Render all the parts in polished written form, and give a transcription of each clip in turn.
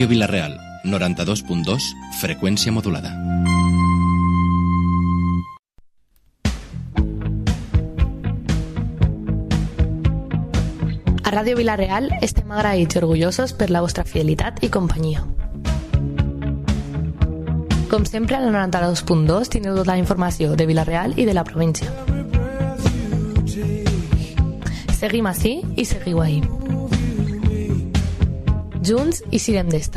Vilareal, 92.2, freqüència modulada. A Ràdio Vilareal estem agraïts i orgullosos per la vostra fidelitat i companyia. Com sempre, a la 92.2 tindreu tota la informació de Vilareal i de la província. Seguim ací i seguiu ahí. Junts i sirem d'esta.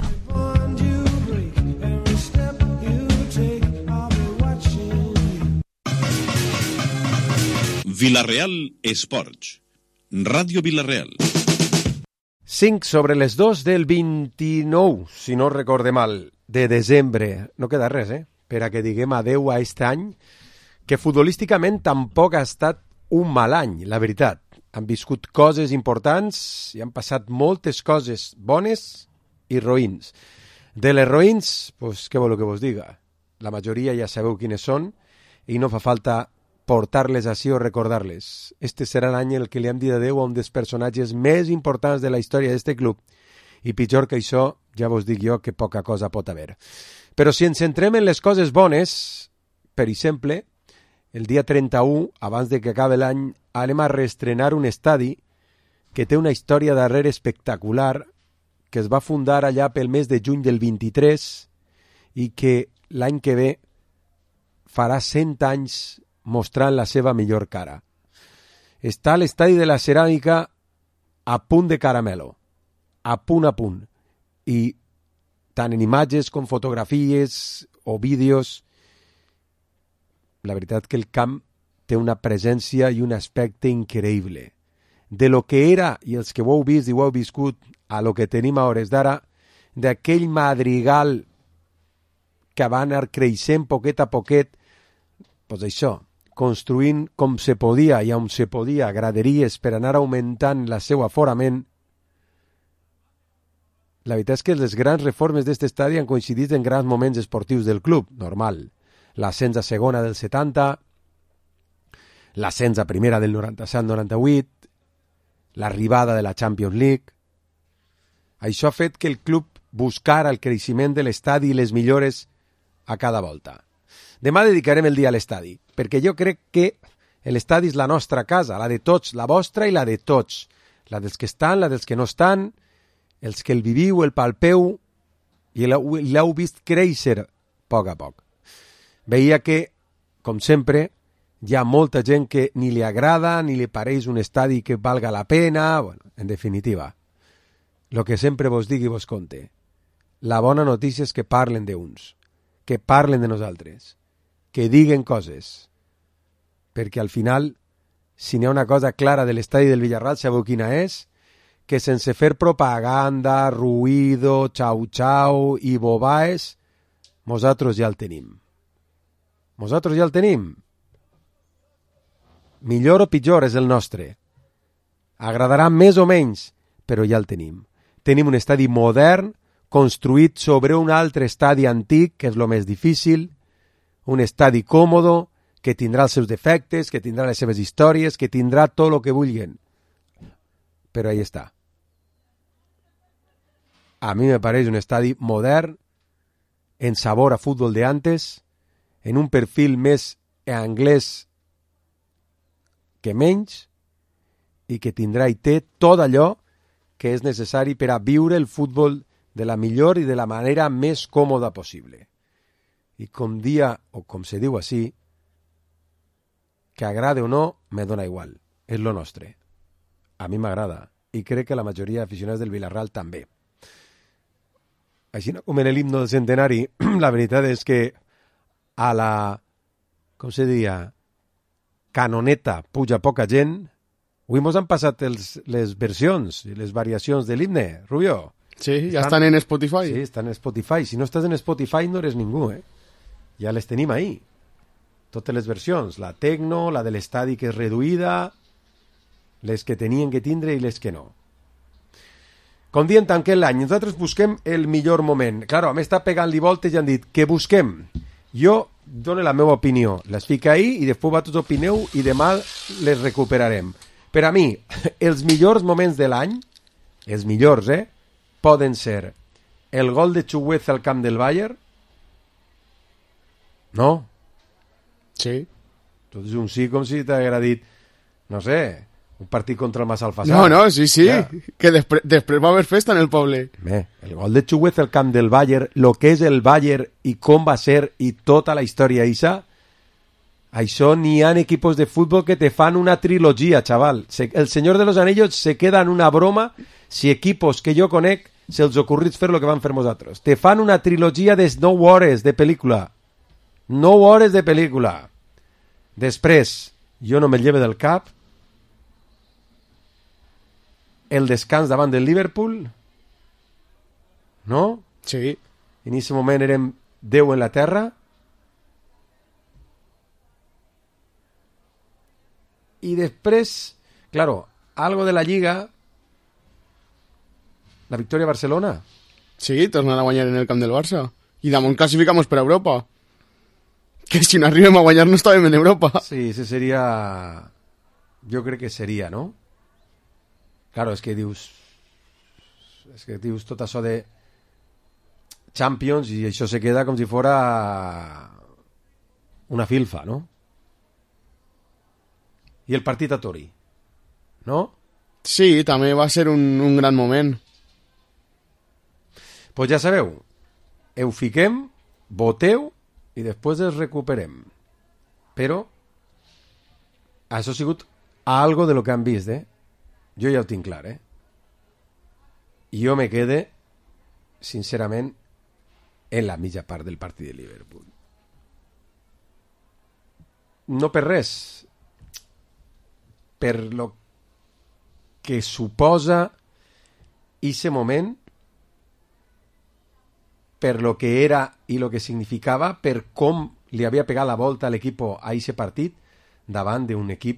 Vilareal Esports. Ràdio Vilareal. 5 sobre les 2 del 29, si no recorde mal, de desembre. No queda res, per a que diguem adeu a aquest any, que futbolísticament tampoc ha estat un mal any, la veritat. Han viscut coses importants i han passat moltes coses bones i roïns. De les roïns, pues, què voleu que vos diga? La majoria ja sabeu quines són i no fa falta portar-les així o recordar-les. Este serà l'any en què li hem dit adeu a un dels personatges més importants de la història d'este club. I pitjor que això, ja vos dic jo que poca cosa pot haver. Però si ens centrem en les coses bones, per exemple, el dia 31, abans de que acabi l'any, anem a reestrenar un estadi que té una història darrere espectacular, que es va fundar allà pel mes de juny del 23 i que l'any que ve farà 100 anys mostrant la seva millor cara. Està l'estadi de la Ceràmica a punt de caramelo, a punt, i tant en imatges com fotografies o vídeos, la veritat que el camp té una presència i un aspecte increïble. De lo que era, i els que ho heu vist i ho heu viscut, a lo que tenim a hores d'ara, d'aquell madrigal que va anar creixent poquet a poquet, doncs això, construint com se podia i on se podia graderies per anar augmentant la seu aforament. La veritat és que les grans reformes d'aquest estadi han coincidit en grans moments esportius del club, normal. L'ascens a segona del 70, l'ascens a primera del 97-98, l'arribada de la Champions League. Això ha fet que el club buscara el creixement de l'estadi i les millores a cada volta. Demà dedicarem el dia a l'estadi, perquè jo crec que l'estadi és la nostra casa, la de tots, la vostra i la de tots. La dels que estan, la dels que no estan, els que el viviu, el palpeu i l'heu vist créixer a poc. Veia que, com sempre, hi ha molta gent que ni li agrada ni li pareix un estadi que valga la pena. Bueno, en definitiva, el que sempre vos digui vos conte. La bona notícia és que parlen d'uns, que parlen de nosaltres, que diguen coses. Perquè al final, si n'hi ha una cosa clara de l'estadi del Villarreal, sabeu quina és? Que sense fer propaganda, ruïdo, xau-xau i bobaes, nosaltres ja el tenim. Nosaltres ja el tenim. Millor o pitjor és el nostre. Agradarà més o menys, però ja el tenim. Tenim un estadi modern, construït sobre un altre estadi antic, que és el més difícil, un estadi còmodo, que tindrà els seus defectes, que tindrà les seves històries, que tindrà tot el que vulguin. Però ahí està. A mi me pareix un estadi modern, en sabor a futbol de antes, en un perfil més anglès que menys, i que tindrà i té tot allò que és necessari per a viure el futbol de la millor i de la manera més còmoda possible. I com dia, o com se diu així, que agrade o no, me dona igual. És lo nostre. A mi m'agrada. I crec que la majoria d'aficionats del Villarreal també. Així com en l'himno del centenari, la veritat és que a la, com se diria, canoneta puja poca gent. Avui mos han passat les versions i les variacions de l'himne, Rubio. Sí, ja estan en Spotify. Sí, estan en Spotify. Si no estàs en Spotify no eres ningú, Ja les tenim ahí. Totes les versions. La tecno, la de l'estadi que és reduïda, les que tenien que tindre i les que no. Com dient tanquem l'any, nosaltres busquem el millor moment. Claro, a mi està pegant-li voltes i han dit, què busquem? Jo dono la meva opinió, les fico ahí i després vosaltres opineu i demà les recuperarem. Per a mi, els millors moments de l'any, els millors, poden ser el gol de Chuguez al camp del Bayern? No? Sí. Tot és un sí com si t'haguera dit, no sé, un partit contra el Massalfassar. No, sí. Ja. Que després va haver festa en el poble. Bé, el gol de Chuguez al camp del Bayern, lo que és el Bayern i com va ser i tota la història Isa, això n'hi ha equipos de futbol que te fan una trilogia, chaval. El Señor de los Anillos se queda en una broma si equipos que jo conec se'ls ocorrits fer lo que van fer nosaltres. Te fan una trilogia de 9 hores de pel·lícula. 9 hores de pel·lícula. Després, jo no me lleve del cap el descans davant del Liverpool, no? Sí. En aquest moment érem 10 en la terra. I després, claro, algo de la Lliga, la victòria a Barcelona. Sí, tornar a guanyar en el camp del Barça. I damunt classificamos per Europa. Que si no arribem a guanyar no estàvem en Europa. Sí, ese sería... Jo crec que seria, no? Claro, és que dius tot això de Champions i això se queda com si fora una filfa, no? I el partit a Tori, no? Sí, també va ser un gran moment. Pues ja sabeu, ho fiquem, voteu i després es recuperem. Però això ha sigut algo de lo que han vist, eh? Jo ja ho tinc clar, eh? I jo me quede, sincerament, en la mitja part del partit de Liverpool. No per res, per lo que suposa ese moment, per lo que era i lo que significava, per com li havia pegat la volta a l'equip a ese partit davant d'un equip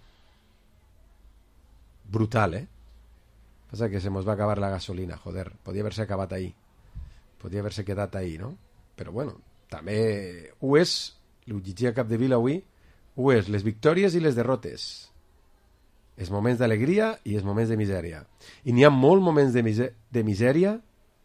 brutal, eh? Passa que se mos va acabar la gasolina, joder, podia haver-se acabat ahí, podia haver-se quedat ahí, no? Però bueno, també ho és, ho llegia a Capdevila avui, ho és les victòries i les derrotes, els moments d'alegria i els moments de misèria, i n'hi ha molts moments de misèria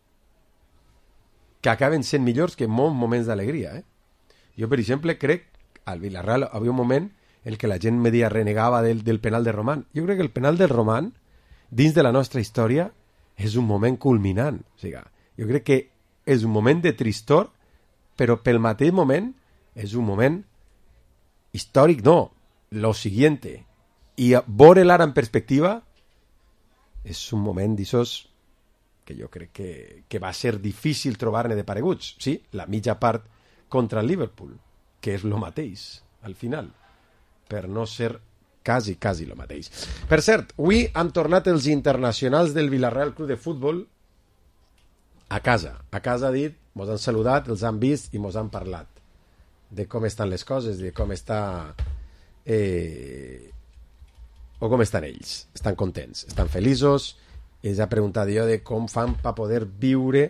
que acaben sent millors que molts moments d'alegria, eh? Jo, per exemple, crec al Villarreal havia un moment en què la gent media renegava del penal de Román. Jo crec que el penal del Román, dins de la nostra història, és un moment culminant. O sigui, jo crec que és un moment de tristor, però pel mateix moment és un moment històric, no, lo siguiente. I veure l'ara en perspectiva és un moment d'aixòs que jo crec que va ser difícil trobar-ne de pareguts. Sí, la mitja part contra el Liverpool, que és lo mateix, al final, per no ser quasi lo mateix. Per cert, avui han tornat els internacionals del Villarreal Club de Futbol a casa. A casa, ha dit, mos han saludat, els han vist i mos han parlat de com estan les coses, de com està... o com estan ells. Estan contents, estan feliços. Ells ha preguntat jo de com fan per poder viure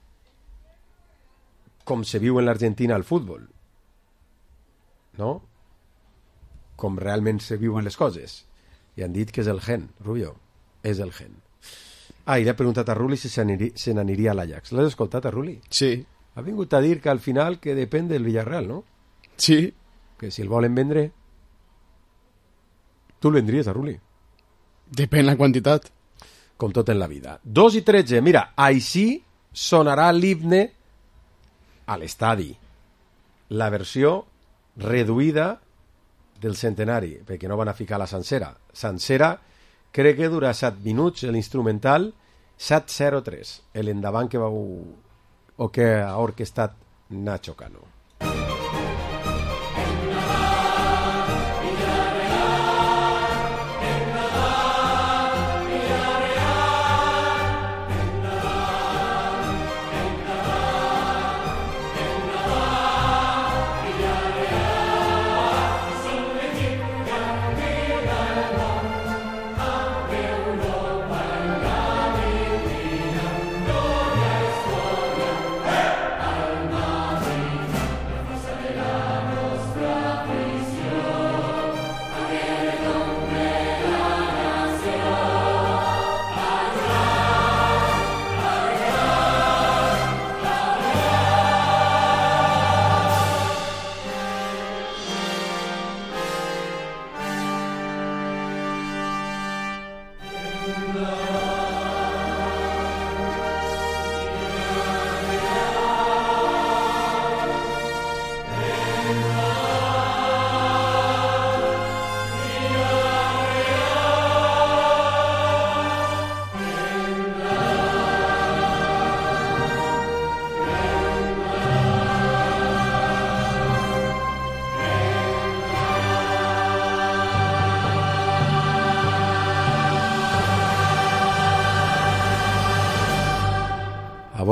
com se viu en l'Argentina al futbol, no? Com realment se viuen les coses. I han dit que és el gen, Rubio, és el gen. I li ha preguntat a Rulli si se n'aniria a l'Ajax. L'has escoltat, a Rulli? Sí. Ha vingut a dir que al final que depèn del Villarreal, no? Sí. Que si el volen vendre, tu el vendries, a Rulli. Depèn la quantitat. Com tot en la vida. 2:13, mira, així sonarà l'himne a l'estadi. La versió reduïda del centenari, perquè no van a ficar la sencera. Sencera, crec que dura 7 minuts, l'instrumental 7:03, l'endavant que vau o que ha orquestat Nacho Cano.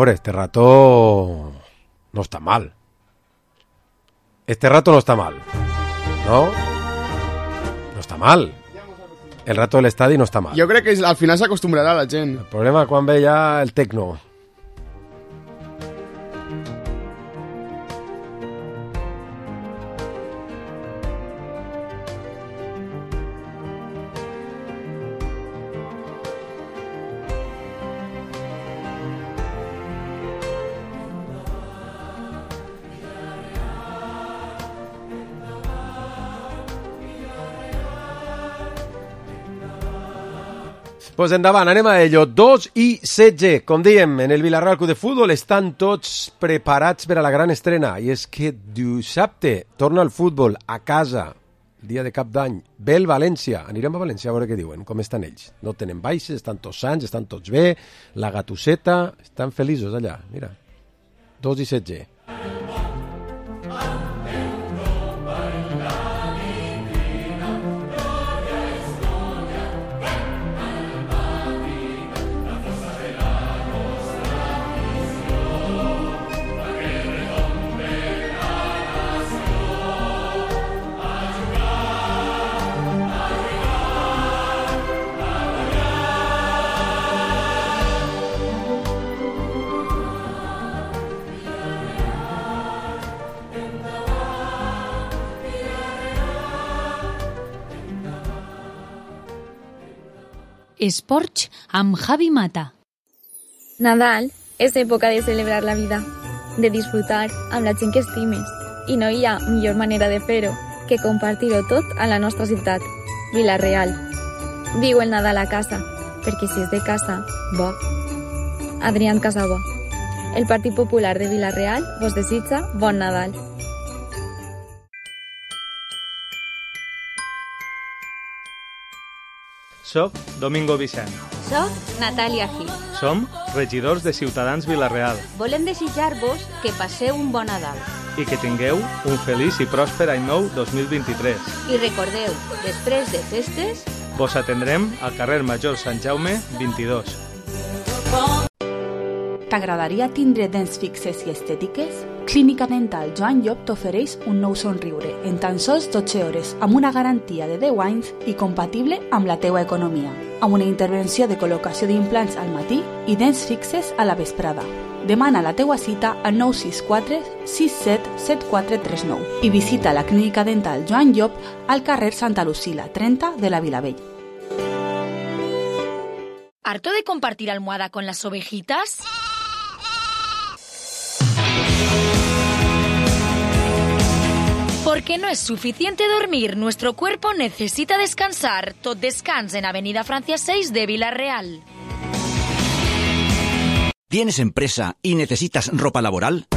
Hombre, este rato no está mal. Este rato no está mal. ¿No? No està mal. El rato de l'estadi no està mal. Jo crec que al final s'acostumbrarà la gent. El problema quan ve ja el tecno. Pues endavant, anem a ello. 2 i 16, com dèiem, en el Vila-real Club de Futbol estan tots preparats per a la gran estrena. I és que dissabte torna el futbol a casa, el dia de cap d'any. Ve el València. Anirem a València a veure què diuen, com estan ells. No tenen baixes, estan tots sants, estan tots bé. La gatusseta, estan feliços allà. Mira, 2 i 16. Esports amb Javi Mata. Nadal és època de celebrar la vida, de disfrutar amb la gent que estimes, i no hi ha millor manera de fer-ho que compartir-ho tot a la nostra ciutat, Vila-real. Viu el Nadal a casa, perquè si és de casa, bo. Adrián Casabó. El Partit Popular de Vila-real vos desitja bon Nadal. Soc Domingo Vicent. Soc Natàlia Gil. Som regidors de Ciutadans Vila-real. Volem desitjar-vos que passeu un bon Nadal. I que tingueu un feliç i pròsper any nou 2023. I recordeu, després de festes, vos atendrem al carrer Major Sant Jaume 22. T'agradaria tindre dents fixes i estètiques? Clínica Dental Joan Llop t'ofereix un nou somriure en tan sols 12 hores amb una garantia de 10 anys i compatible amb la teua economia, amb una intervenció de col·locació d'implants al matí i dents fixes a la vesprada. Demana la teua cita al 964 67 7439 i visita la Clínica Dental Joan Llop al carrer Santa Lucila 30 de la Vilavella. ¿Harto de compartir almohada con las ovejitas? Porque no es suficiente dormir, nuestro cuerpo necesita descansar. Tot descans en Avenida Francia 6 de Vila-real. ¿Tienes empresa y necesitas ropa laboral?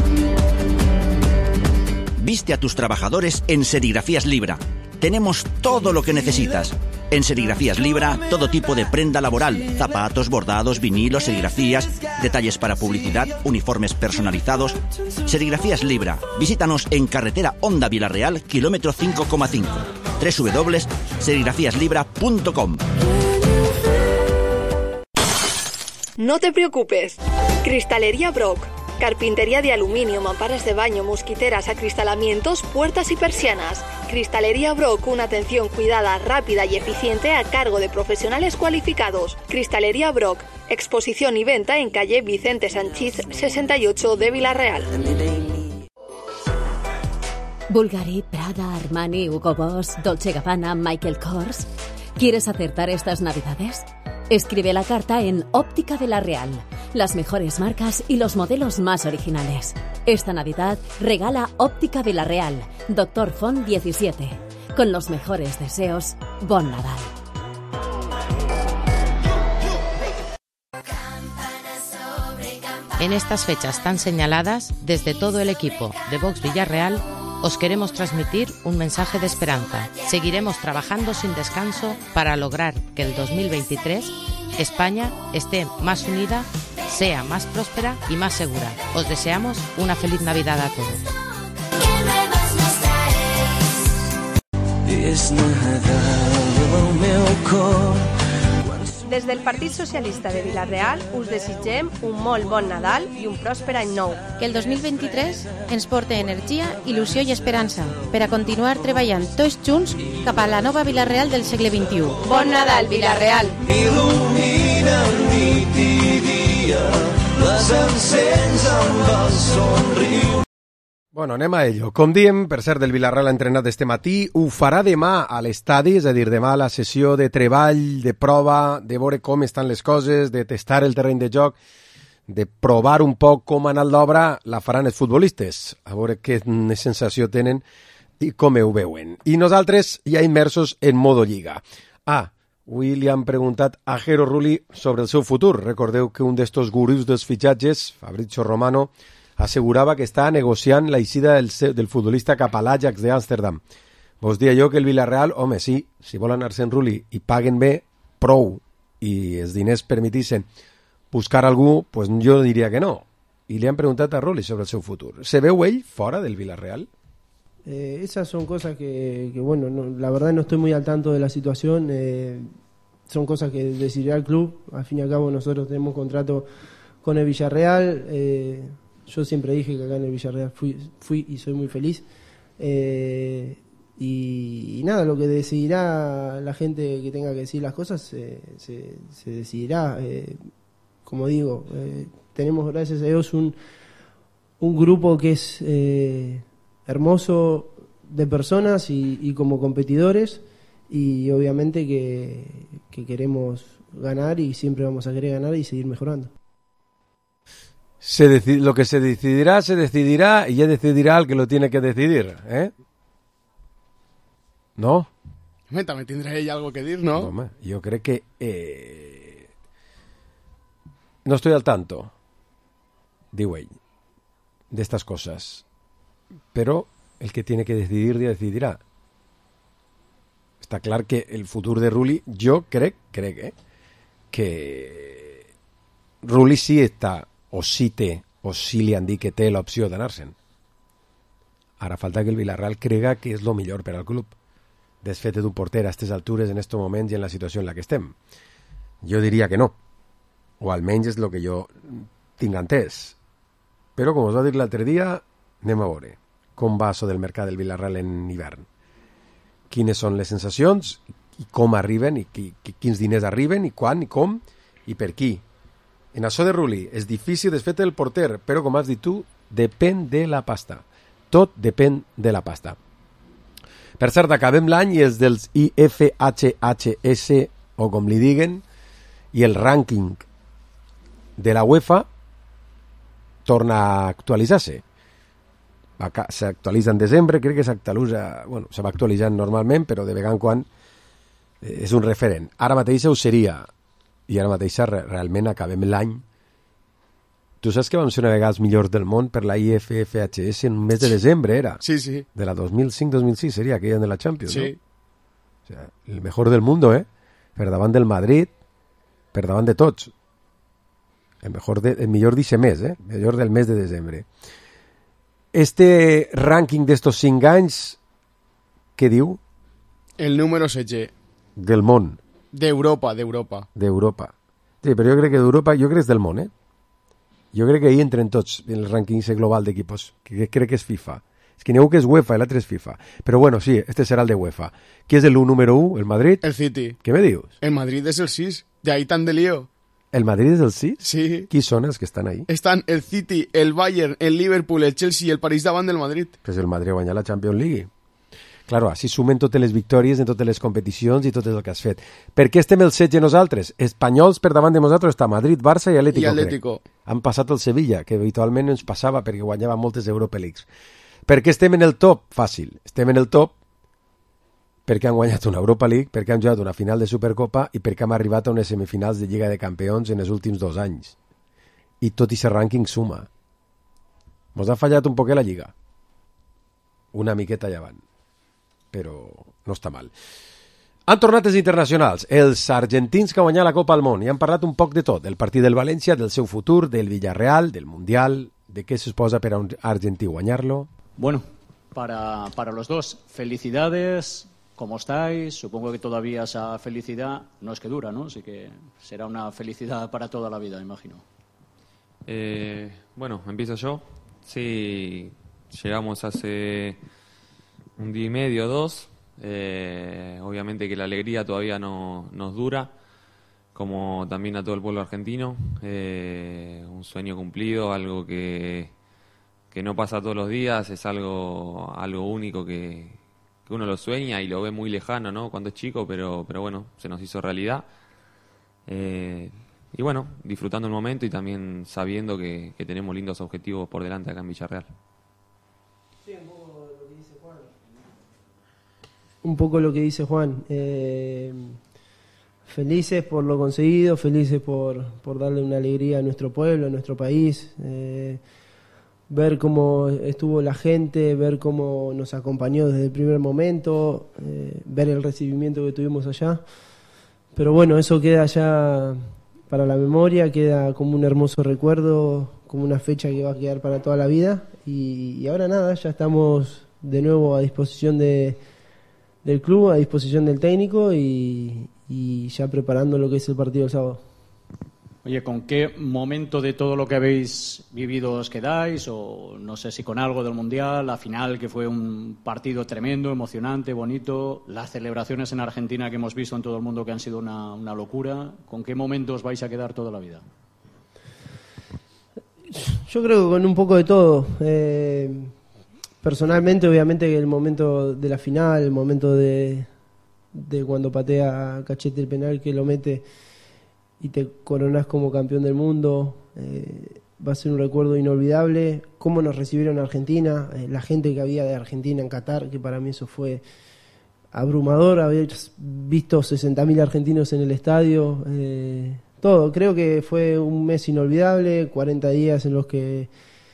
Viste a tus trabajadores en Serigrafías Libra. Tenemos todo lo que necesitas. En Serigrafías Libra, todo tipo de prenda laboral, zapatos, bordados, vinilos, serigrafías, detalles para publicidad, uniformes personalizados. Serigrafías Libra. Visítanos en carretera Honda Vila-real, kilómetro 5,5. www.serigrafiaslibra.com. No te preocupes. Cristalería Brock. Carpintería de aluminio, mamparas de baño, mosquiteras, acristalamientos, puertas y persianas. Cristalería Brock, una atención cuidada, rápida y eficiente a cargo de profesionales cualificados. Cristalería Brock, exposición y venta en calle Vicente Sanchís 68 de Vila-real. Bulgari, Prada, Armani, Hugo Boss, Dolce & Gabbana, Michael Kors. ¿Quieres acertar estas navidades? Escribe la carta en Óptica Vila-real. Las mejores marcas y los modelos más originales. Esta Navidad regala Óptica Vila-real, Doctor Font 17. Con los mejores deseos, bon Nadal. En estas fechas tan señaladas, desde todo el equipo de Vox Villarreal, os queremos transmitir un mensaje de esperanza. Seguiremos trabajando sin descanso para lograr que el 2023 España esté más unida, sea más próspera y más segura. Os deseamos una feliz Navidad a todos. Des del Partit Socialista de Vila-real us desitgem un molt bon Nadal i un pròsper any nou. Que el 2023 ens porte energia, il·lusió i esperança per a continuar treballant tots junts cap a la nova Vila-real del segle XXI. Bon Nadal, Vila-real! Il·lumina nit i dia, les encens amb el somriure. Bueno, anem a ello. Com diem, per cert, del Vila-real ha entrenat este matí, ho farà demà a l'estadi, és a dir, demà a la sessió de treball, de prova, de veure com estan les coses, de testar el terreny de joc, de provar un poc com ha anat l'obra, la faran els futbolistes, a veure què sensació tenen i com ho veuen. I nosaltres ja immersos en modo lliga. Avui li han preguntat a Jero Rulli sobre el seu futur. Recordeu que un d'estos gurús dels fitxatges, Fabrizio Romano, assegurava que està negociant la eixida del futbolista cap a l'Ajax d'Amsterdam. Vos dia jo que el Vila-real, home, sí, si volen anar-se'n Rulli i paguen bé, prou, i els diners permetissin buscar algú, pues jo diria que no. I li han preguntat a Rulli sobre el seu futur. Se veu ell fora del Vila-real? Esas son cosas que bueno, no, la verdad no estoy muy al tanto de la situación. Son cosas que decidirá el club. Al fin y al cabo nosotros tenemos contrato con el Villarreal. Yo siempre dije que acá en el Villarreal fui y soy muy feliz. Y nada, lo que decidirá la gente que tenga que decir las cosas se decidirá. Como digo, tenemos gracias a Dios un grupo que es hermoso de personas y como competidores, y obviamente que queremos ganar y siempre vamos a querer ganar y seguir mejorando. Lo que se decidirá y ya decidirá el que lo tiene que decidir, ¿eh? ¿No? También tendrá ella algo que decir, ¿no? Home, yo creo que no estoy al tanto, digo ell, de estas cosas, pero el que tiene que decidir ya decidirá. Està clar que el futur de Rulli, jo crec que Rulli sí està, o sí té, o sí li han dit que té l'opció d'anar-se'n. Ara falta que el Villarreal crega que és el millor per al club. Desfet d'un porter a aquestes altures, en aquests moments i en la situació en la que estem. Jo diria que no, o almenys és el que jo tinc entès. Però, com us va dir l'altre dia, anem a veure com va això del mercat del Villarreal en hivern. Quines són les sensacions, i com arriben, i quins diners arriben, i quan, i com, i per qui. En això de Rulli és difícil desfer el porter, però com has dit tu, depèn de la pasta. Tot depèn de la pasta. Per cert, acabem l'any i és dels IFHHS, o com li diguen, i el rànquing de la UEFA torna a actualitzar-se. S'actualitza en desembre, crec que s'actualitza, bueno, se va actualitzant normalment, però de vegada en quan és un referent. Ara mateix ho seria, i ara mateix realment acabem l'any. Tu saps que vam ser una vegada els millors del món per la IFFHS en un mes de desembre, era? Sí, sí. De la 2005-2006 seria aquella de la Champions, sí. ¿no? O sea, el mejor del mundo, per davant del Madrid, per davant de tots. El millor d'eixe mes, millor del mes de desembre. Este rànquing d'estos 5 anys, què diu? El número 16. Del món. D'Europa. Sí, però jo crec que d'Europa, jo crec que és del món, Jo crec que hi entren tots en el rànquing global d'equipos, que crec que és FIFA. És que n'hi ha un que és UEFA i l'altre és FIFA. Però bueno, sí, este serà el de UEFA. Qui és el número 1? ¿El Madrid? El City. Què me dius? El Madrid és el 6. De ahí tan de lío. ¿El Madrid és el 6? Sí. Qui són els que estan ahí? Estan el City, el Bayern, el Liverpool, el Chelsea i el París davant del Madrid. Pues el Madrid ha guanyat la Champions League. Claro, així sumen totes les victòries en totes les competicions i tot el que has fet. Per què estem el 16 nosaltres? Espanyols per davant de nosaltres està Madrid, Barça i Atlético. Han passat el Sevilla, que habitualment ens passava perquè guanyava moltes Europa Leagues. Per què estem en el top? Fàcil. Estem en el top perquè han guanyat una Europa League, perquè han jugat una final de Supercopa i perquè hem arribat a unes semifinals de Lliga de Campions en els últims 2 anys. I tot aquest rànquing suma. Mos ha fallat un poquet la Lliga. Una miqueta llevant. Però no està mal. Han tornat els internacionals, els argentins que han guanyat la Copa al món, i han parlat un poc de tot, del partit del València, del seu futur, del Villarreal, del Mundial, de què se posa per a un argentí guanyar-lo. Bueno, para los dos, felicidades cómo estáis. Supongo que todavía esa felicidad no es que dura, ¿no? Así que será una felicidad para toda la vida, imagino. Bueno, empiezo yo. Sí, llegamos hace un día y medio, 2. Obviamente que la alegría todavía nos dura, como también a todo el pueblo argentino. Un sueño cumplido, algo que no pasa todos los días, es algo único que uno lo sueña y lo ve muy lejano, ¿no? Cuando es chico, pero bueno, se nos hizo realidad. Y bueno, disfrutando el momento y también sabiendo que tenemos lindos objetivos por delante acá en Villarreal. Sí, un poco lo que dice Juan. Felices por lo conseguido, felices por darle una alegría a nuestro pueblo, a nuestro país. Ver cómo estuvo la gente, ver cómo nos acompañó desde el primer momento, ver el recibimiento que tuvimos allá. Pero bueno, eso queda ya para la memoria, queda como un hermoso recuerdo, como una fecha que va a quedar para toda la vida. Y ahora nada, ya estamos de nuevo a disposición del club, a disposición del técnico y ya preparando lo que es el partido del sábado. Oye, ¿con qué momento de todo lo que habéis vivido os quedáis? O no sé si con algo del Mundial, la final, que fue un partido tremendo, emocionante, bonito, las celebraciones en Argentina que hemos visto en todo el mundo que han sido una locura. ¿Con qué momento os vais a quedar toda la vida? Yo creo que con un poco de todo. Personalmente, obviamente, que el momento de la final, el momento de cuando patea Cachete el penal, que lo mete y te coronás como campeón del mundo, va a ser un recuerdo inolvidable. Cómo nos recibieron en Argentina, la gente que había de Argentina en Qatar, que para mí eso fue abrumador, haber visto 60.000 argentinos en el estadio, todo. Creo que fue un mes inolvidable, 40 días en los que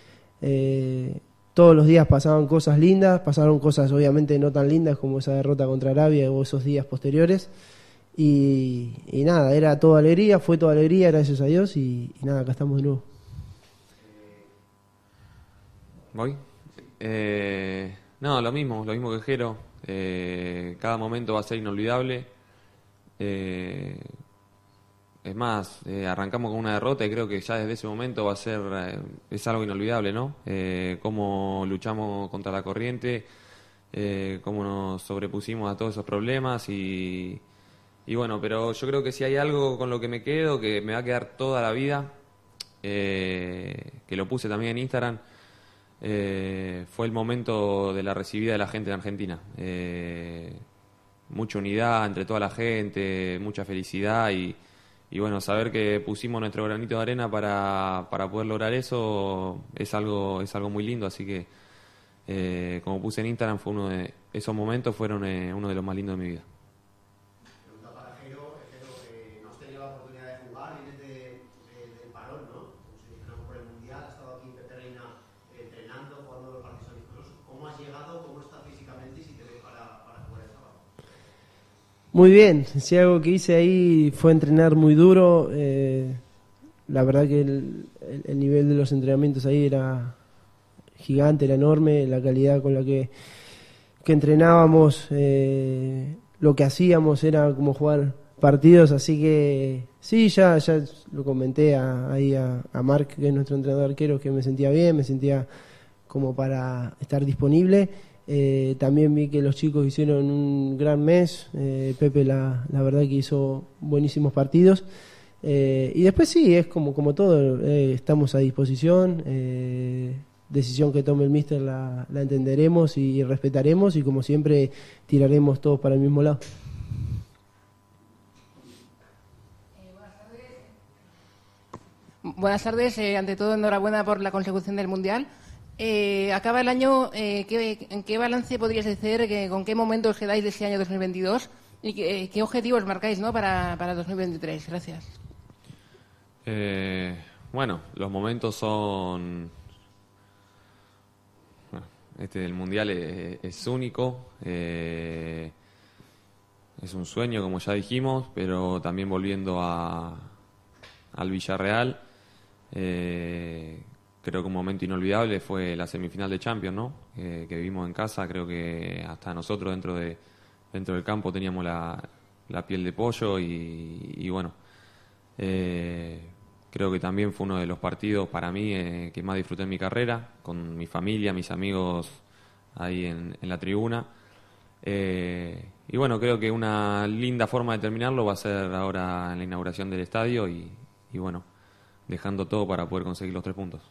todos los días pasaban cosas lindas, pasaron cosas obviamente no tan lindas como esa derrota contra Arabia o esos días posteriores. Y nada, era toda alegría, fue toda alegría, gracias a Dios, y nada, acá estamos de nuevo. ¿Voy? No, lo mismo que Jero. Cada momento va a ser inolvidable. Es más, arrancamos con una derrota y creo que ya desde ese momento va a ser es algo inolvidable, ¿no? Cómo luchamos contra la corriente, cómo nos sobrepusimos a todos esos problemas y bueno, pero yo creo que si hay algo con lo que me quedo, que me va a quedar toda la vida, que lo puse también en Instagram, fue el momento de la recibida de la gente en Argentina. Mucha unidad entre toda la gente, mucha felicidad y bueno, saber que pusimos nuestro granito de arena para poder lograr eso es algo muy lindo, así que como puse en Instagram, fue uno de esos momentos, fueron uno de los más lindos de mi vida. Muy bien, si algo que hice ahí fue entrenar muy duro, la verdad que el nivel de los entrenamientos ahí era gigante, era enorme, la calidad con la que entrenábamos, lo que hacíamos era como jugar partidos, así que sí, ya lo comenté ahí a Marc, que es nuestro entrenador arquero, que me sentía bien, me sentía como para estar disponible. También vi que los chicos hicieron un gran mes. Pepe la verdad que hizo buenísimos partidos, y después sí, es como todo, estamos a disposición. Decisión que tome el míster la entenderemos y respetaremos, y como siempre tiraremos todos para el mismo lado. Buenas tardes, ante todo enhorabuena por la consecución del Mundial. Acaba el año, ¿en qué balance podrías decir, con qué momento os quedáis de este año 2022 y qué objetivos marcáis, ¿no?, para 2023? Gracias. Bueno, los momentos son... Bueno, este del Mundial es único, es un sueño, como ya dijimos, pero también volviendo al Villarreal, creo que un momento inolvidable fue la semifinal de Champions, ¿no? Que vivimos en casa. Creo que hasta nosotros dentro de dentro del campo teníamos la piel de pollo y bueno, creo que también fue uno de los partidos para mí que más disfruté en mi carrera, con mi familia, mis amigos ahí en la tribuna. Y bueno, creo que una linda forma de terminarlo va a ser ahora en la inauguración del estadio y bueno, dejando todo para poder conseguir los 3 puntos.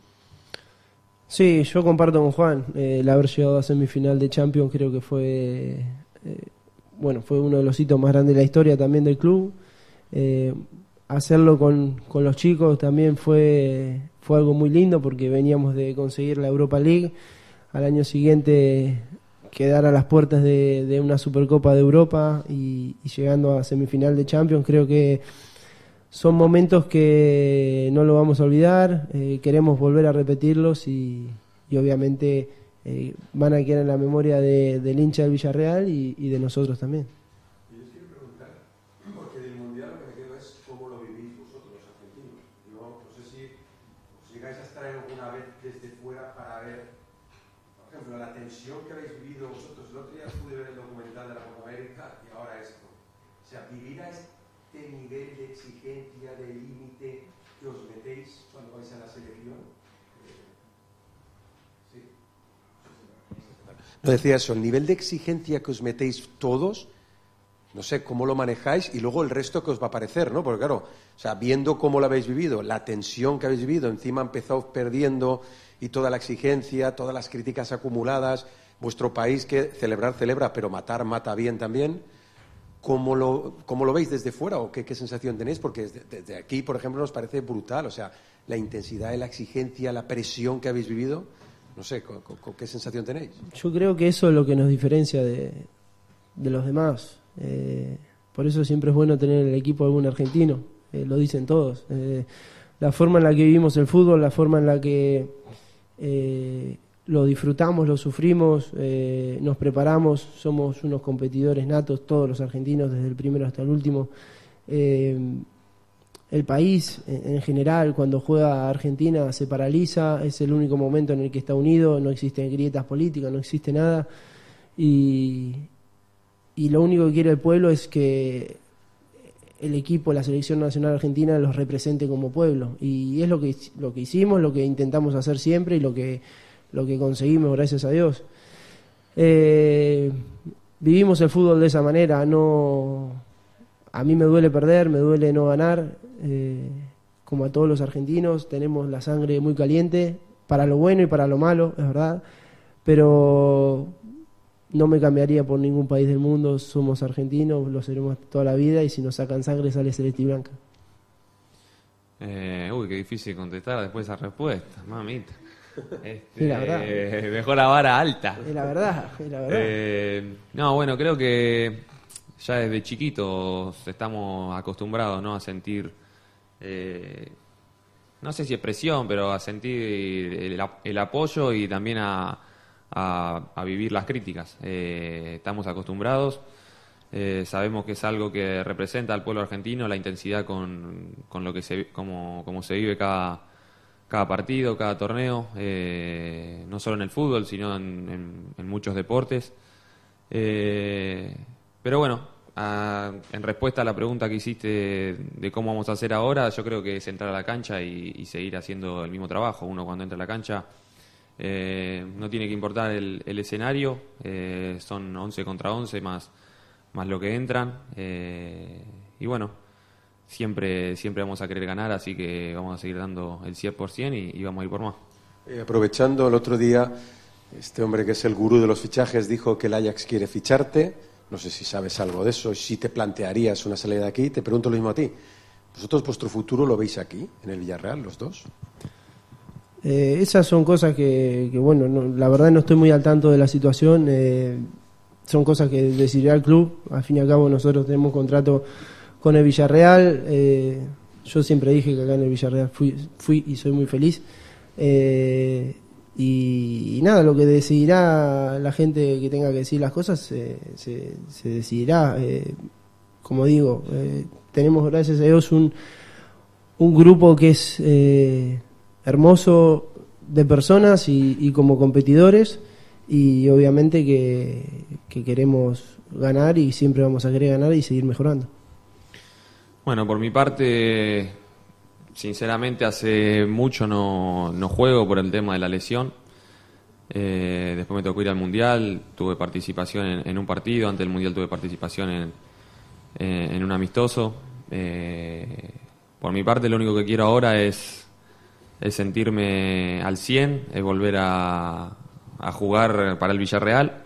Sí, yo comparto con Juan el haber llegado a semifinal de Champions. Creo que fue fue uno de los hitos más grandes de la historia también del club. Hacerlo con los chicos también fue algo muy lindo, porque veníamos de conseguir la Europa League, al año siguiente quedar a las puertas de una Supercopa de Europa y llegando a semifinal de Champions. Creo que son momentos que no lo vamos a olvidar, queremos volver a repetirlos y obviamente van a quedar en la memoria del hincha del Villarreal y de nosotros también. Yo les quiero preguntar, porque del Mundial lo que me quedo es cómo lo vivís vosotros los argentinos. Yo no sé si os llegáis a estar alguna vez desde fuera para ver, por ejemplo, la tensión que habéis vivido vosotros. El otro día pude ver el documental de la Copa América y ahora esto. O sea, vivir a este nivel de exigencia, de límite que os metéis cuando vais a la selección. Sí. No decía eso, el nivel de exigencia que os metéis todos, no sé cómo lo manejáis y luego el resto que os va a parecer, ¿no? Porque claro, o sea, viendo cómo lo habéis vivido, la tensión que habéis vivido, encima empezó perdiendo y toda la exigencia, todas las críticas acumuladas, vuestro país que celebra, pero matar mata bien también. ¿Cómo lo veis desde fuera o qué sensación tenéis? Porque desde aquí, por ejemplo, nos parece brutal, o sea, la intensidad de la exigencia, la presión que habéis vivido, no sé, ¿con qué sensación tenéis? Yo creo que eso es lo que nos diferencia de los demás. Por eso siempre es bueno tener el equipo de algún argentino, lo dicen todos. La forma en la que vivimos el fútbol, la forma en la que lo disfrutamos, lo sufrimos, nos preparamos, somos unos competidores natos, todos los argentinos, desde el primero hasta el último. El país en general, cuando juega Argentina, se paraliza, es el único momento en el que está unido, no existen grietas políticas, no existe nada, y lo único que quiere el pueblo es que el equipo, la selección nacional argentina, los represente como pueblo, y es lo que hicimos, lo que intentamos hacer siempre y lo que conseguimos, gracias a Dios. Vivimos el fútbol de esa manera. A mí me duele perder, me duele no ganar, como a todos los argentinos. Tenemos la sangre muy caliente, para lo bueno y para lo malo, es verdad, pero no me cambiaría por ningún país del mundo. Somos argentinos, lo seremos toda la vida, y si nos sacan sangre sale celeste y blanca. Qué difícil contestar después de esa respuesta, mamita. Y la verdad. Mejor la vara alta. Es la verdad. No, bueno, creo que ya desde chiquitos estamos acostumbrados, ¿no?, a sentir, no sé si presión, pero a sentir el apoyo y también a vivir las críticas. Estamos acostumbrados, sabemos que es algo que representa al pueblo argentino, la intensidad con lo que como se vive cada partido, cada torneo, no solo en el fútbol, sino en muchos deportes. Pero bueno, en respuesta a la pregunta que hiciste de cómo vamos a hacer ahora, yo creo que es entrar a la cancha y seguir haciendo el mismo trabajo. Uno cuando entra a la cancha no tiene que importar el escenario, son 11 contra 11 más lo que entran, y bueno, Siempre vamos a querer ganar, así que vamos a seguir dando el 100% y vamos a ir por más. Aprovechando, el otro día, este hombre que es el gurú de los fichajes dijo que el Ajax quiere ficharte. No sé si sabes algo de eso, si te plantearías una salida de aquí. Te pregunto lo mismo a ti. ¿Vosotros vuestro futuro lo veis aquí, en el Villarreal, los dos? Esas son cosas que la verdad no estoy muy al tanto de la situación. Son cosas que decidirá el club. Al fin y al cabo nosotros tenemos contrato con el Villarreal. Yo siempre dije que acá en el Villarreal fui y soy muy feliz. Y nada, lo que decidirá la gente que tenga que decir las cosas se decidirá. Como digo, tenemos, gracias a Dios, un grupo que es hermoso de personas y como competidores, y obviamente que queremos ganar y siempre vamos a querer ganar y seguir mejorando. Bueno, por mi parte, sinceramente hace mucho no juego por el tema de la lesión. Después me tocó ir al Mundial, tuve participación en un partido, antes del Mundial tuve participación en un amistoso. Por mi parte, lo único que quiero ahora es sentirme al 100, es volver a jugar para el Villarreal.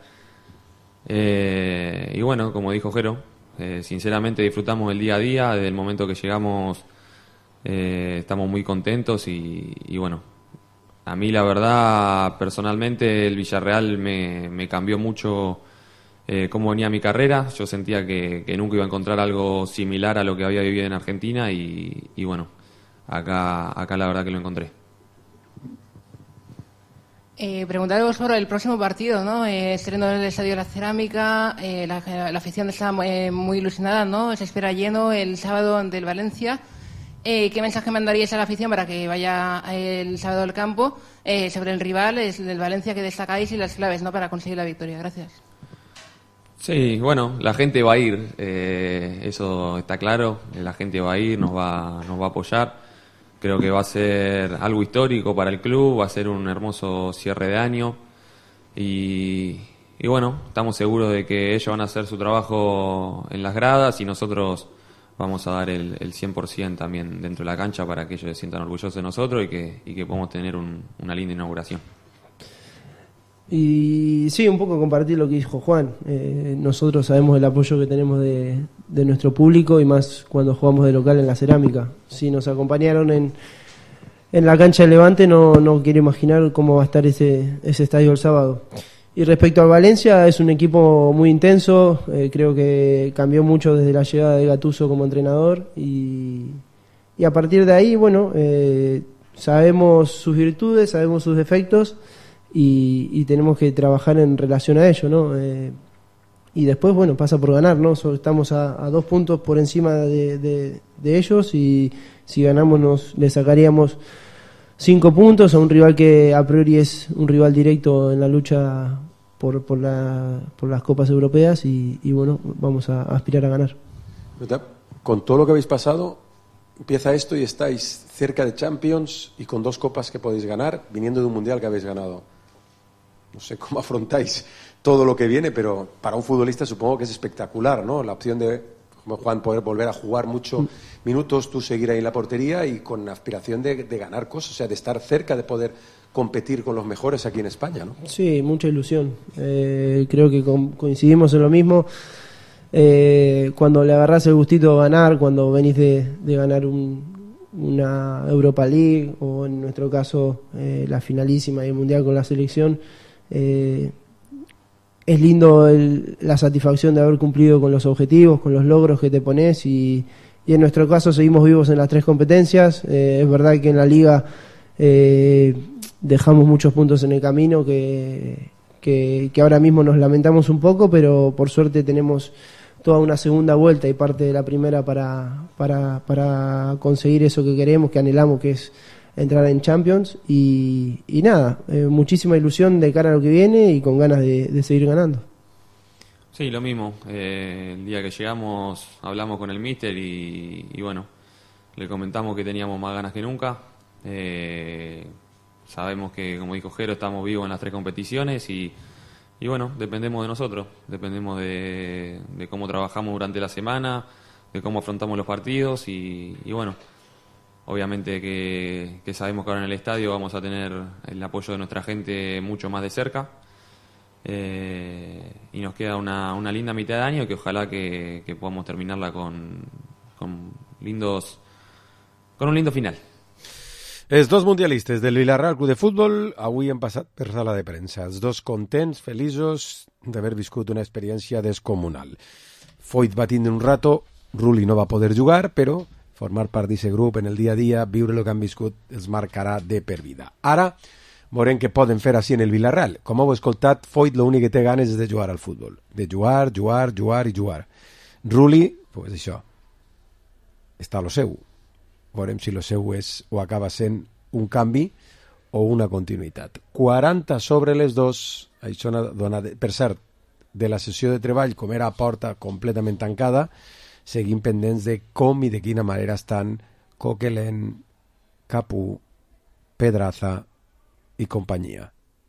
Y bueno, como dijo Jero, sinceramente disfrutamos el día a día, desde el momento que llegamos estamos muy contentos y bueno, a mí la verdad personalmente el Villarreal me cambió mucho cómo venía mi carrera. Yo sentía que nunca iba a encontrar algo similar a lo que había vivido en Argentina y bueno, acá la verdad que lo encontré. Preguntaros sobre el próximo partido, ¿no? Estreno del Estadio de la Cerámica, la afición está muy ilusionada, ¿no? Se espera lleno el sábado ante el Valencia. ¿Qué mensaje mandaríais a la afición para que vaya el sábado al campo sobre el rival, el Valencia que destacáis y las claves, ¿no? Para conseguir la victoria? Gracias. Sí, bueno, la gente va a ir, eso está claro, la gente va a ir, nos va a apoyar. Creo que va a ser algo histórico para el club, va a ser un hermoso cierre de año y bueno, estamos seguros de que ellos van a hacer su trabajo en las gradas y nosotros vamos a dar el 100% también dentro de la cancha para que ellos se sientan orgullosos de nosotros y que podamos tener una linda inauguración. Y sí, un poco compartir lo que dijo Juan. Nosotros sabemos el apoyo que tenemos de nuestro público y más cuando jugamos de local en la Cerámica. Si nos acompañaron en la cancha de Levante, no quiero imaginar cómo va a estar ese estadio el sábado. Y respecto al Valencia, es un equipo muy intenso. Creo que cambió mucho desde la llegada de Gattuso como entrenador y a partir de ahí, bueno, sabemos sus virtudes, sabemos sus defectos y tenemos que trabajar en relación a ello, ¿no? Y después, bueno, pasa por ganar, ¿no? Estamos a 2 puntos por encima de ellos y si ganamos le sacaríamos 5 puntos a un rival que a priori es un rival directo en la lucha por las copas europeas y bueno, vamos a aspirar a ganar. Con todo lo que habéis pasado, empieza esto y estáis cerca de Champions y con 2 copas que podéis ganar, viniendo de un Mundial que habéis ganado. No sé cómo afrontáis todo lo que viene, pero para un futbolista supongo que es espectacular, ¿no? La opción de, como Juan, poder volver a jugar muchos minutos, tú seguir ahí en la portería y con aspiración de ganar cosas, o sea, de estar cerca, de poder competir con los mejores aquí en España, ¿no? Sí, mucha ilusión. Creo que coincidimos en lo mismo. Cuando le agarrás el gustito a ganar, cuando venís de ganar una Europa League o en nuestro caso la finalísima y el Mundial con la selección, es lindo la satisfacción de haber cumplido con los objetivos, con los logros que te pones y en nuestro caso seguimos vivos en las 3 competencias. Es verdad que en la Liga dejamos muchos puntos en el camino que ahora mismo nos lamentamos un poco, pero por suerte tenemos toda una segunda vuelta y parte de la primera para conseguir eso que queremos, que anhelamos, que es entrar en Champions y nada, muchísima ilusión de cara a lo que viene y con ganas de seguir ganando. Sí, lo mismo. El día que llegamos hablamos con el míster y bueno, le comentamos que teníamos más ganas que nunca. Sabemos que, como dijo Jero, estamos vivos en las 3 competiciones y bueno, dependemos de nosotros, dependemos de cómo trabajamos durante la semana, de cómo afrontamos los partidos y bueno, obviamente que sabemos que ahora en el estadio vamos a tener el apoyo de nuestra gente mucho más de cerca y nos queda una linda mitad de año que ojalá que podamos terminarla con un lindo final. Els 2 mundialistes del Villarreal Club de Futbol avui han passat per sala de premsa. Els 2 contents, feliços d'haver viscut una experiència descomunal. Foyt va tindre un rato, Rulli no va poder jugar, però formar part d'aquest grup en el dia a dia, viure el que han viscut, els marcarà de per vida. Ara veurem què poden fer així en el Villarreal. Com heu escoltat, Foyt l'únic que té ganes és de jugar al futbol. De jugar i jugar. Rulli, pues això, està a lo seu. Veurem si lo seu és o acaba sent un canvi o una continuïtat. 40 sobre les 2 Això per cert, de la sessió de treball, com era a porta completament tancada, seguim pendents de com i de quina manera estan Coquelin, Capu, Pedraza i companyia.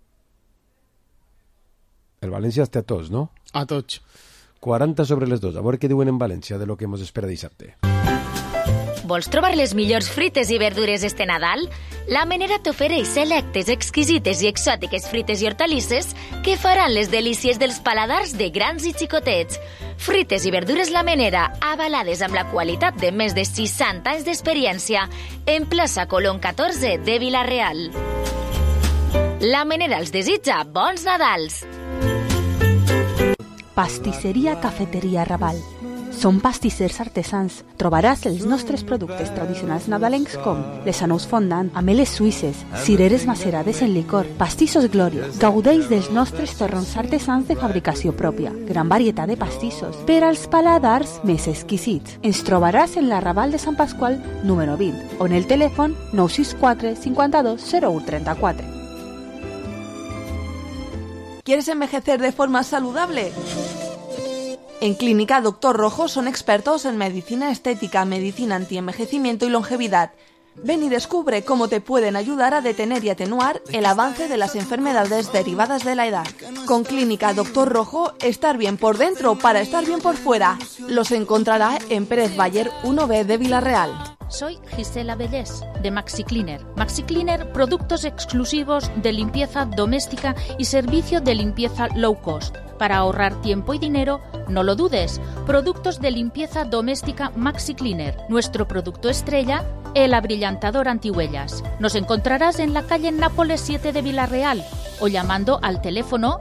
El València està a tots, no? A tots. 40 sobre les 2. A veure què diuen en València de lo que hemos espera dissabte. Vols trobar les millors frites i verdures este Nadal? La Menera t'ofereix selectes, exquisites i exòtiques frites i hortalisses que faran les delícies dels paladars de grans i xicotets. Frites i verdures La Menera, avalades amb la qualitat de més de 60 anys d'experiència, en plaça Colón 14 de Vila-real. La Menera els desitja bons Nadals! Pastisseria Cafeteria Raval. Som pastissers artesans. Trobaràs els nostres productes tradicionals nadalencs com les anous fondant, ameles suïsses, cireres macerades en licor, pastissos Glòria. Gaudeix dels nostres torrons artesans de fabricació pròpia. Gran varietat de pastissos per als paladars més exquisits. Ens trobaràs en la Raval de Sant Pasqual número 20 o en el telèfon 964 52 01 34. ¿Quieres envejecer de forma saludable? En Clínica Dr. Rojo son expertos en medicina estética, medicina antienvejecimiento y longevidad. Ven y descubre cómo te pueden ayudar a detener y atenuar el avance de las enfermedades derivadas de la edad. Con Clínica Dr. Rojo, estar bien por dentro para estar bien por fuera. Los encontrará en Pérez Bayer 1B de Vila-real. Soy Gisela Bellés, de Maxi Cleaner. Maxi Cleaner, productos exclusivos de limpieza doméstica y servicio de limpieza low cost. Para ahorrar tiempo y dinero, no lo dudes. Productos de limpieza doméstica Maxi Cleaner. Nuestro producto estrella, el abrillantador antihuellas. Nos encontrarás en la calle Nápoles 7 de Vila-real o llamando al teléfono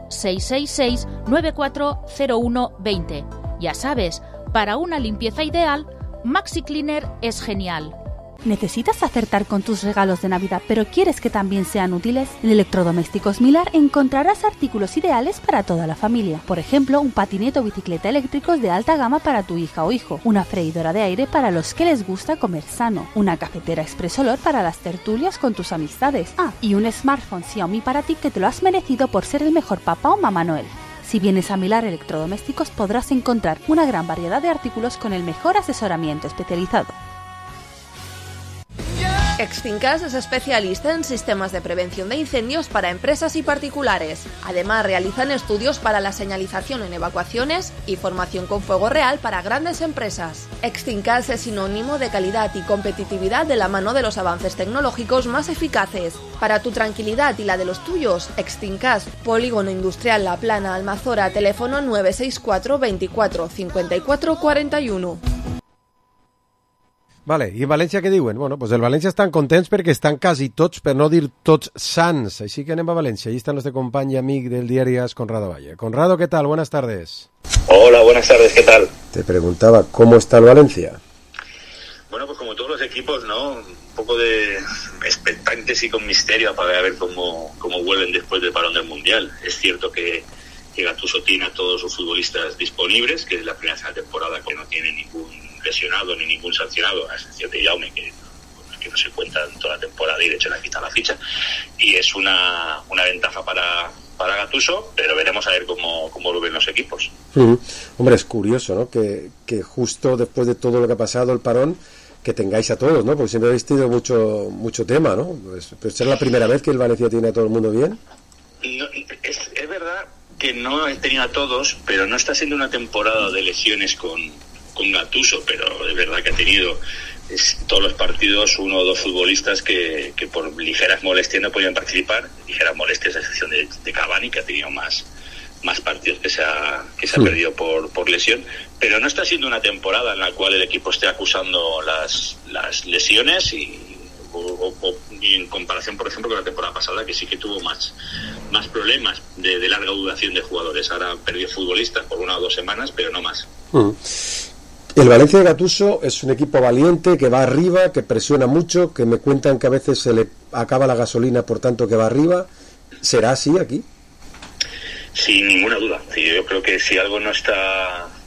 666-940120. Ya sabes, para una limpieza ideal, Maxi Cleaner es genial. ¿Necesitas acertar con tus regalos de Navidad, pero quieres que también sean útiles? En Electrodomésticos Milar encontrarás artículos ideales para toda la familia. Por ejemplo, un patinete o bicicleta eléctricos de alta gama para tu hija o hijo, una freidora de aire para los que les gusta comer sano, una cafetera Express Olor para las tertulias con tus amistades. Y un smartphone Xiaomi para ti que te lo has merecido por ser el mejor papá o mamá Noel. Si vienes a Milar Electrodomésticos podrás encontrar una gran variedad de artículos con el mejor asesoramiento especializado. Extincas es especialista en sistemas de prevención de incendios para empresas y particulares. Además, realizan estudios para la señalización en evacuaciones y formación con fuego real para grandes empresas. Extincas es sinónimo de calidad y competitividad de la mano de los avances tecnológicos más eficaces. Para tu tranquilidad y la de los tuyos, Extincas, Polígono Industrial La Plana, Almazora, teléfono 964 24 54 41. Vale, i en València què diuen? Bueno, pues el València estan contents perquè estan quasi tots, per no dir tots sants. Així que anem a València. Allí está nuestro compañero y amigo del diario AS, Conrado Valle. Conrado, ¿qué tal? Buenas tardes. Hola, buenas tardes, ¿qué tal? Te preguntaba, ¿cómo está el Valencia? Bueno, pues como todos los equipos, ¿no? Un poco de expectantes y con misterio para ver cómo vuelven después del parón del Mundial. Es cierto que Gattuso tiene a todos sus futbolistas disponibles, que es la primera temporada que no tiene ningún lesionado ni ningún sancionado, a excepción de Jaume, que no se cuenta en toda la temporada y de hecho le ha quitado la ficha, y es una ventaja para Gattuso, pero veremos a ver cómo lo ven los equipos. Hombre, es curioso, ¿no? Que justo después de todo lo que ha pasado, el parón, que tengáis a todos, ¿no? Porque siempre habéis tenido mucho tema, ¿no? Pues es la primera vez que el Valencia tiene a todo el mundo bien. No, es verdad que no he tenido a todos, pero no está siendo una temporada de lesiones con Gattuso, pero es verdad que ha tenido todos los partidos uno o dos futbolistas que por ligeras molestias no podían participar, ligeras molestias a excepción de Cavani, que ha tenido más partidos que se ha perdido por lesión, pero no está siendo una temporada en la cual el equipo esté acusando las lesiones y en comparación, por ejemplo, con la temporada pasada, que sí que tuvo más problemas de larga duración de jugadores. Ahora perdió futbolistas por 1 o 2 semanas, pero no más. El Valencia de Gattuso es un equipo valiente, que va arriba, que presiona mucho, que me cuentan que a veces se le acaba la gasolina, por tanto que va arriba. ¿Será así aquí? Sin ninguna duda. Yo creo que si algo no está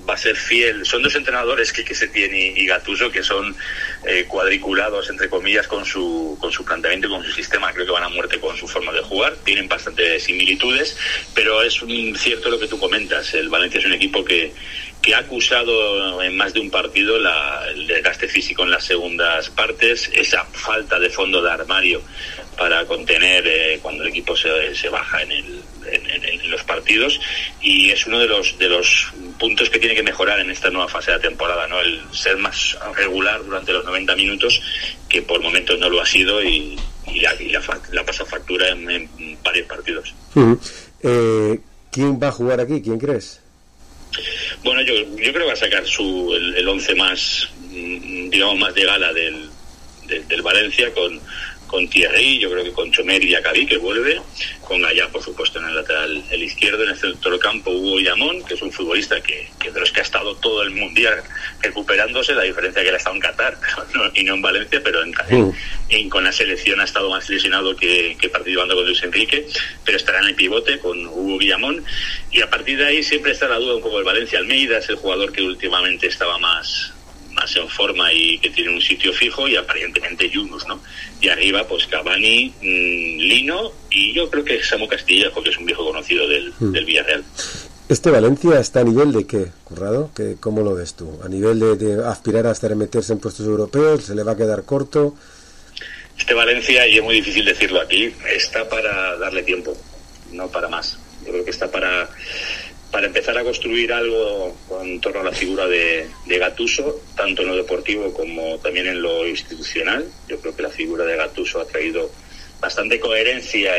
va a ser fiel. Son dos entrenadores, Quique Setién y Gattuso, que son cuadriculados, entre comillas, con su planteamiento y con su sistema. Creo que van a muerte con su forma de jugar. Tienen bastantes similitudes, pero es cierto lo que tú comentas. El Valencia es un equipo que ha acusado en más de un partido el desgaste físico en las segundas partes, esa falta de fondo de armario para contener cuando el equipo se baja en los partidos, y es uno de los puntos que tiene que mejorar en esta nueva fase de la temporada, ¿no? El ser más regular durante los 90 minutos, que por momentos no lo ha sido, y la pasa factura en varios partidos. ¿Quién va a jugar aquí? ¿Quién crees? Bueno, yo creo que va a sacar el 11 más, digamos, más de gala del Valencia, con Thierry, yo creo que con Chomer y Acabí, que vuelve, con Gallá, por supuesto, en el lateral el izquierdo, en el centro del campo Hugo Llamón, que es un futbolista que de los que ha estado todo el Mundial recuperándose, la diferencia que él ha estado en Qatar y no en Valencia, pero con la selección ha estado más lesionado que participando con Luis Enrique, pero estará en el pivote con Hugo Llamón, y a partir de ahí siempre está la duda un poco del Valencia. Almeida es el jugador que últimamente estaba más en forma y que tiene un sitio fijo, y aparentemente Yunus, ¿no? Y arriba, pues Cavani, Lino, y yo creo que Samu Castillejo, que es un viejo conocido del Villarreal. ¿Este Valencia está a nivel de qué, Currado? ¿Cómo lo ves tú? ¿A nivel de aspirar hasta meterse en puestos europeos? ¿Se le va a quedar corto? Este Valencia, y es muy difícil decirlo aquí, está para darle tiempo, no para más. Yo creo que está para empezar a construir algo en torno a la figura de Gattuso, tanto en lo deportivo como también en lo institucional. Yo creo que la figura de Gattuso ha traído bastante coherencia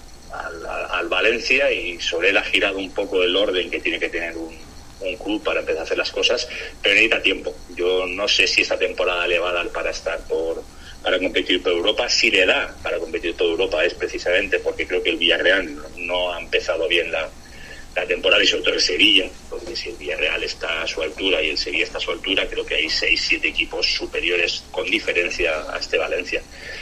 al Valencia, y sobre él ha girado un poco el orden que tiene que tener un club para empezar a hacer las cosas, pero necesita tiempo. Yo no sé si esta temporada le va a dar para competir por Europa. Si le da para competir por Europa es precisamente porque creo que el Villarreal no ha empezado bien la temporada, y sobre todo el Sevilla, porque si el Villarreal está a su altura y el Sevilla está a su altura, creo que hay 6-7 equipos superiores con diferencia a este Valencia.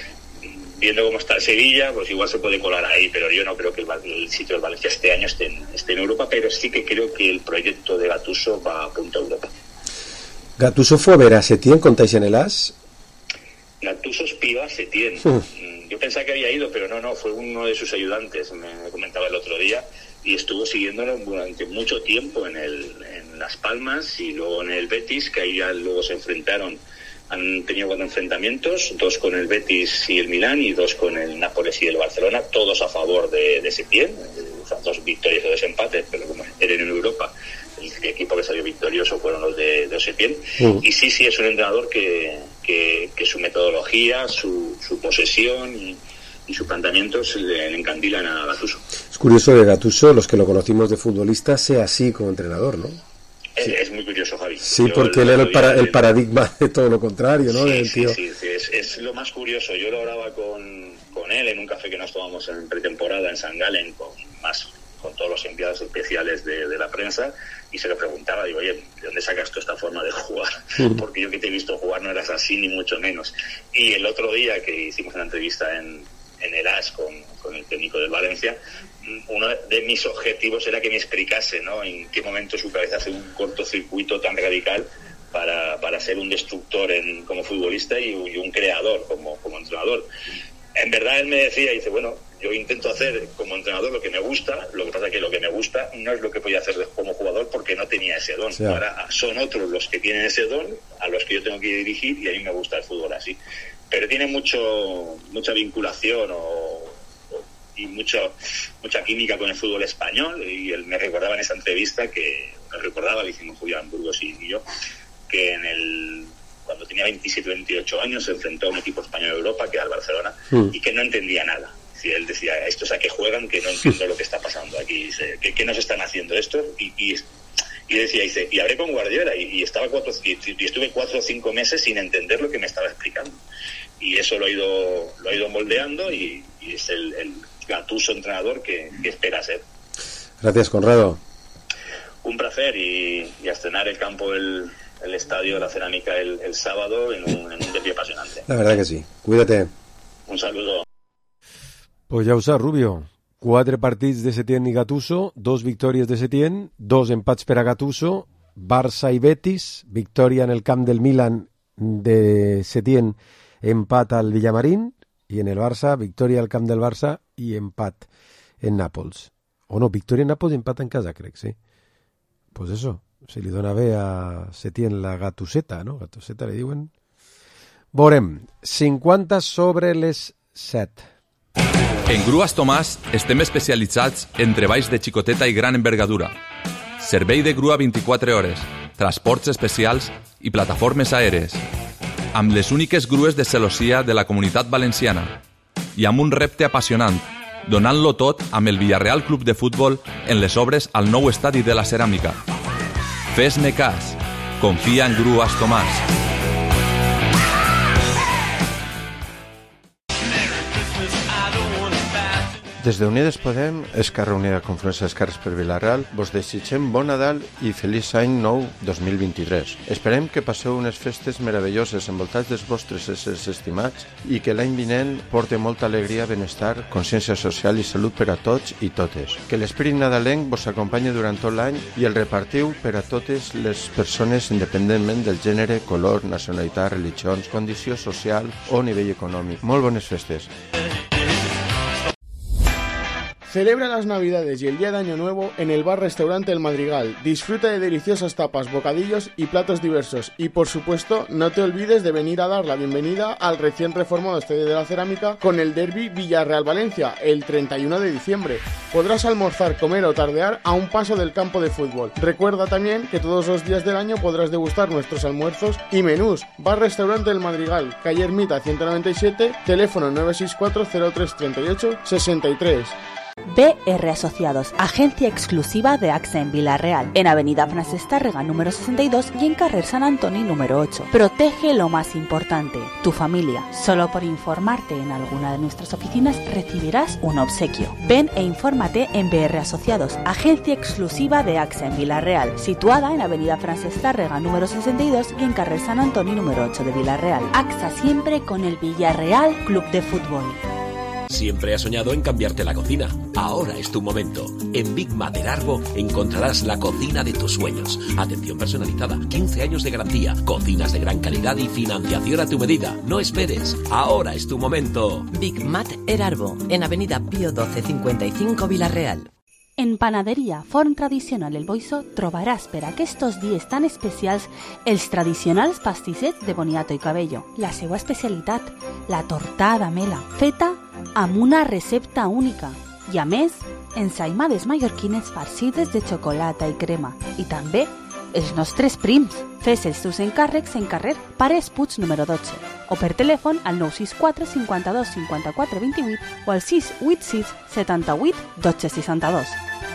Viendo cómo está el Sevilla, pues igual se puede colar ahí, pero yo no creo que el sitio del Valencia este año esté en Europa, pero sí que creo que el proyecto de Gattuso va a punto a Europa. ¿Gattuso fue a ver a Setién, contáis en el AS? Gattuso espió a Setién. Yo pensaba que había ido, pero no, fue uno de sus ayudantes, me comentaba el otro día, y estuvo siguiéndolo durante mucho tiempo en Las Palmas y luego en el Betis, que ahí ya luego se enfrentaron. Han tenido 4 enfrentamientos, 2 con el Betis y el Milán y 2 con el Nápoles y el Barcelona, todos a favor de Setién, o sea, 2 victorias y 2 empates, pero como eran en Europa, el equipo que salió victorioso fueron los de Setién. Y sí, es un entrenador que su metodología, su posesión y su planteamiento se le encandilan a Gattuso. Es curioso de Gattuso, los que lo conocimos de futbolista, sea así como entrenador, ¿no? Es muy curioso, Javi. Sí, porque él era el paradigma de todo lo contrario, ¿no? Sí, es lo más curioso. Yo lo hablaba con él en un café que nos tomamos en pretemporada en San Galen, con todos los enviados especiales de la prensa, y se le preguntaba, digo, oye, ¿de dónde sacas tú esta forma de jugar? Porque yo que te he visto jugar no eras así, ni mucho menos. Y el otro día que hicimos una entrevista en el AS con el técnico del Valencia, uno de mis objetivos era que me explicase, ¿no?, en qué momento su cabeza hace un cortocircuito tan radical para ser un destructor como futbolista y un creador como entrenador. En verdad él me decía, dice, bueno, yo intento hacer como entrenador lo que me gusta, lo que pasa es que lo que me gusta no es lo que podía hacer como jugador porque no tenía ese don. Sí. Ahora son otros los que tienen ese don, a los que yo tengo que dirigir, y a mí me gusta el fútbol así. Pero tiene mucha vinculación y mucha química con el fútbol español, y él me recordaba en esa entrevista le hicimos Julián Burgos y yo, que cuando tenía 27 o 28 años se enfrentó a un equipo español de Europa, que era el Barcelona, y que no entendía nada. Él decía, estos a qué juegan, que no entiendo lo que está pasando aquí. Dice, ¿qué nos están haciendo esto? Y decía, y hablé con Guardiola y estuve 4 o 5 meses sin entender lo que me estaba explicando. Y eso lo ha ido moldeando, y es el Gattuso entrenador que espera ser. Gracias, Conrado. Un placer, y a estrenar el campo, el estadio de la Cerámica el sábado en un derbi apasionante. La verdad que sí. Cuídate. Un saludo. Pues ja ho saps, Rubio. 4 partits de Setién i Gattuso, 2 victòries de Setién, 2 empats per a Gattuso, Barça i Betis, victòria en el camp del Milan de Setién, empat al Villamarín, i en el Barça, victòria al camp del Barça i empat en Nàpols. O no, victòria en Nàpols i empat en casa, crec, sí. Pues eso, se li dona bé a Setién la gatuseta, no? Gatuseta li diuen. Veurem, 50 sobre les 7. En Grues Tomàs estem especialitzats en treballs de xicoteta i gran envergadura. Servei de grua 24 hores, transports especials i plataformes aèries. Amb les úniques grues de celossia de la Comunitat Valenciana. I amb un repte apassionant, donant-lo tot amb el Villarreal Club de Futbol en les obres al nou estadi de la Ceràmica. Fes-me cas. Confia en Grues Tomàs. Des d'Unides Podem, Esquerra Unida Confluència d'Esquerres per Vila-real, vos desitgem bon Nadal i feliç any nou 2023. Esperem que passeu unes festes meravelloses envoltats dels vostres éssers estimats i que l'any vinent porte molta alegria, benestar, consciència social i salut per a tots i totes. Que l'espírit nadalenc vos acompanyi durant tot l'any i el repartiu per a totes les persones independentment del gènere, color, nacionalitat, religions, condició social o nivell econòmic. Molt bones festes. Celebra las Navidades y el día de Año Nuevo en el bar-restaurante El Madrigal. Disfruta de deliciosas tapas, bocadillos y platos diversos. Y por supuesto, no te olvides de venir a dar la bienvenida al recién reformado Estadio de la Cerámica con el derbi Villarreal-Valencia el 31 de diciembre. Podrás almorzar, comer o tardear a un paso del campo de fútbol. Recuerda también que todos los días del año podrás degustar nuestros almuerzos y menús. Bar-restaurante El Madrigal, calle Ermita 197, teléfono 964 03 38 63. BR Asociados, agencia exclusiva de AXA en Vila-real, en Avenida Francesc Tàrrega número 62 y en Carrer Sant Antoni número 8. Protege lo más importante, tu familia. Solo por informarte en alguna de nuestras oficinas recibirás un obsequio. Ven e infórmate en BR Asociados, agencia exclusiva de AXA en Vila-real, situada en Avenida Francesc Tàrrega número 62 y en Carrer Sant Antoni número 8 de Vila-real. AXA siempre con el Villarreal Club de Fútbol. Siempre has soñado en cambiarte la cocina. Ahora es tu momento. En Big Mater Arbo encontrarás la cocina de tus sueños. Atención personalizada, 15 años de garantía, cocinas de gran calidad y financiación a tu medida. No esperes. Ahora es tu momento. Big Mater Arbo, en Avenida Pío 12 55 Vila-real. En Panaderia Forn Tradicional El Boixó trobaràs per aquests dies tan especials els tradicionals pastissets de boniato i cabello. La seva especialitat, la tortada mela, feta amb una recepta única. I a més, ensaïmades mallorquines farcides de xocolata i crema. I també els nostres prims. Fes els teus encàrrecs en carrer Pares Puig número 12 o per telèfon al 964 52 54 28 o al 686 78 12 62.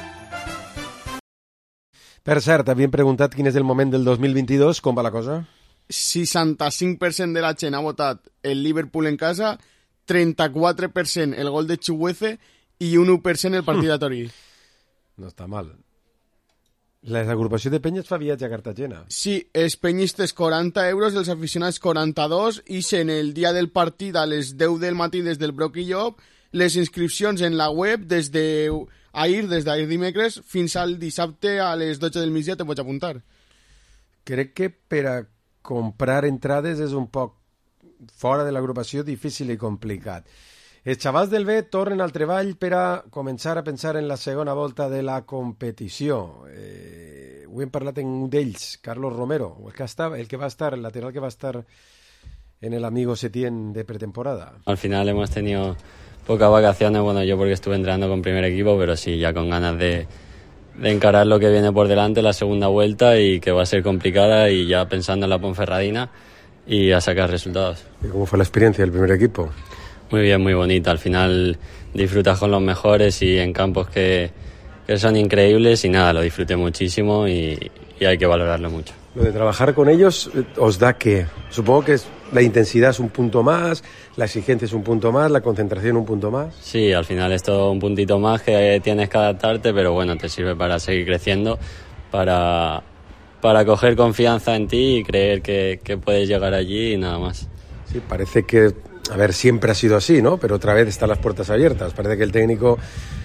Per cert, havien preguntat quin és el moment del 2022, com va la cosa? 65% de la gent ha votat el Liverpool en casa, 34% el gol de Chuguece i 1% el partit de Torí. No està mal. La agrupació de penyes fa viatge a Cartagena. Sí, els penyistes 40 euros, els aficionats 42, i en el dia del partit a les 10 del matí des del Broc i Llop, les inscripcions en la web des d'ahir dimecres fins al dissabte a les 12 del migdia te pots apuntar. Crec que per a comprar entrades és un poc fora de l'agrupació difícil i complicat. Els xavals del B tornen al treball per a començar a pensar en la segona volta de la competició. Ho hem parlat en un d'ells, Carlos Romero, el lateral que va estar en el Amigo Setién de pretemporada. Al final hemos tenido pocas vacaciones, bueno, yo porque estuve entrenando con primer equipo, pero sí, ya con ganas de encarar lo que viene por delante, la segunda vuelta, y que va a ser complicada, y ya pensando en la Ponferradina y a sacar resultados. ¿Y cómo fue la experiencia del primer equipo? Muy bien, muy bonita. Al final disfrutas con los mejores y en campos que son increíbles, y nada, lo disfruté muchísimo y hay que valorarlo mucho. Lo de trabajar con ellos os da que, supongo que la intensidad es un punto más, la exigencia es un punto más, la concentración un punto más. Sí, al final es todo un puntito más que tienes que adaptarte, pero bueno, te sirve para seguir creciendo, para coger confianza en ti y creer que puedes llegar allí y nada más. Sí, parece que, a ver, siempre ha sido así, ¿no? Pero otra vez están las puertas abiertas. Parece que el técnico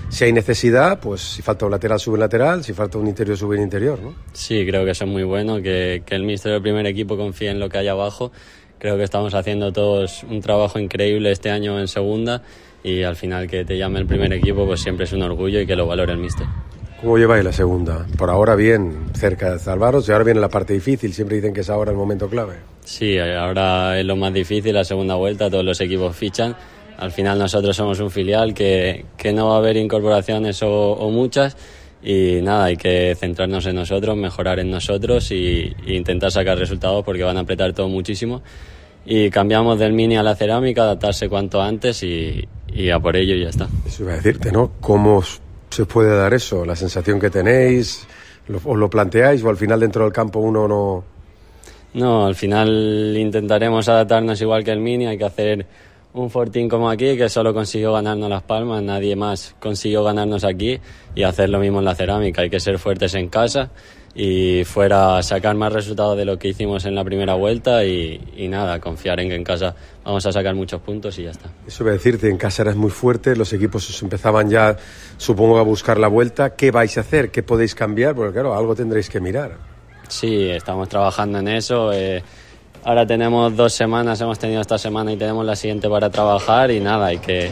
si hay necesidad, pues si falta un lateral, sube un lateral, si falta un interior, sube un interior, ¿no? Sí, creo que eso es muy bueno, que el míster del primer equipo confíe en lo que hay abajo. Creo que estamos haciendo todos un trabajo increíble este año en segunda y al final que te llame el primer equipo pues siempre es un orgullo y que lo valore el míster. ¿Cómo lleváis la segunda? Por ahora bien, cerca de salvaros, y ahora viene la parte difícil, siempre dicen que es ahora el momento clave. Sí, ahora es lo más difícil, la segunda vuelta, todos los equipos fichan. Al final nosotros somos un filial que no va a haber incorporaciones o muchas y nada, hay que centrarnos en nosotros, mejorar en nosotros y intentar sacar resultados porque van a apretar todo muchísimo. Y cambiamos del mini a la cerámica, adaptarse cuanto antes y a por ello y ya está. Eso iba a decirte, ¿no? ¿Cómo se puede dar eso? ¿La sensación que tenéis? ¿Os lo planteáis o al final dentro del campo uno no...? No, al final intentaremos adaptarnos igual que el mini, hay que hacer un fortín como aquí, que solo consiguió ganarnos Las Palmas, nadie más consiguió ganarnos aquí y hacer lo mismo en la cerámica. Hay que ser fuertes en casa y fuera sacar más resultados de lo que hicimos en la primera vuelta y nada, confiar en que en casa vamos a sacar muchos puntos y ya está. Eso voy a decirte, en casa eras muy fuerte, los equipos os empezaban ya, supongo, a buscar la vuelta. ¿Qué vais a hacer? ¿Qué podéis cambiar? Porque claro, algo tendréis que mirar. Sí, estamos trabajando en eso. Ahora tenemos 2 semanas, hemos tenido esta semana y tenemos la siguiente para trabajar y nada, hay que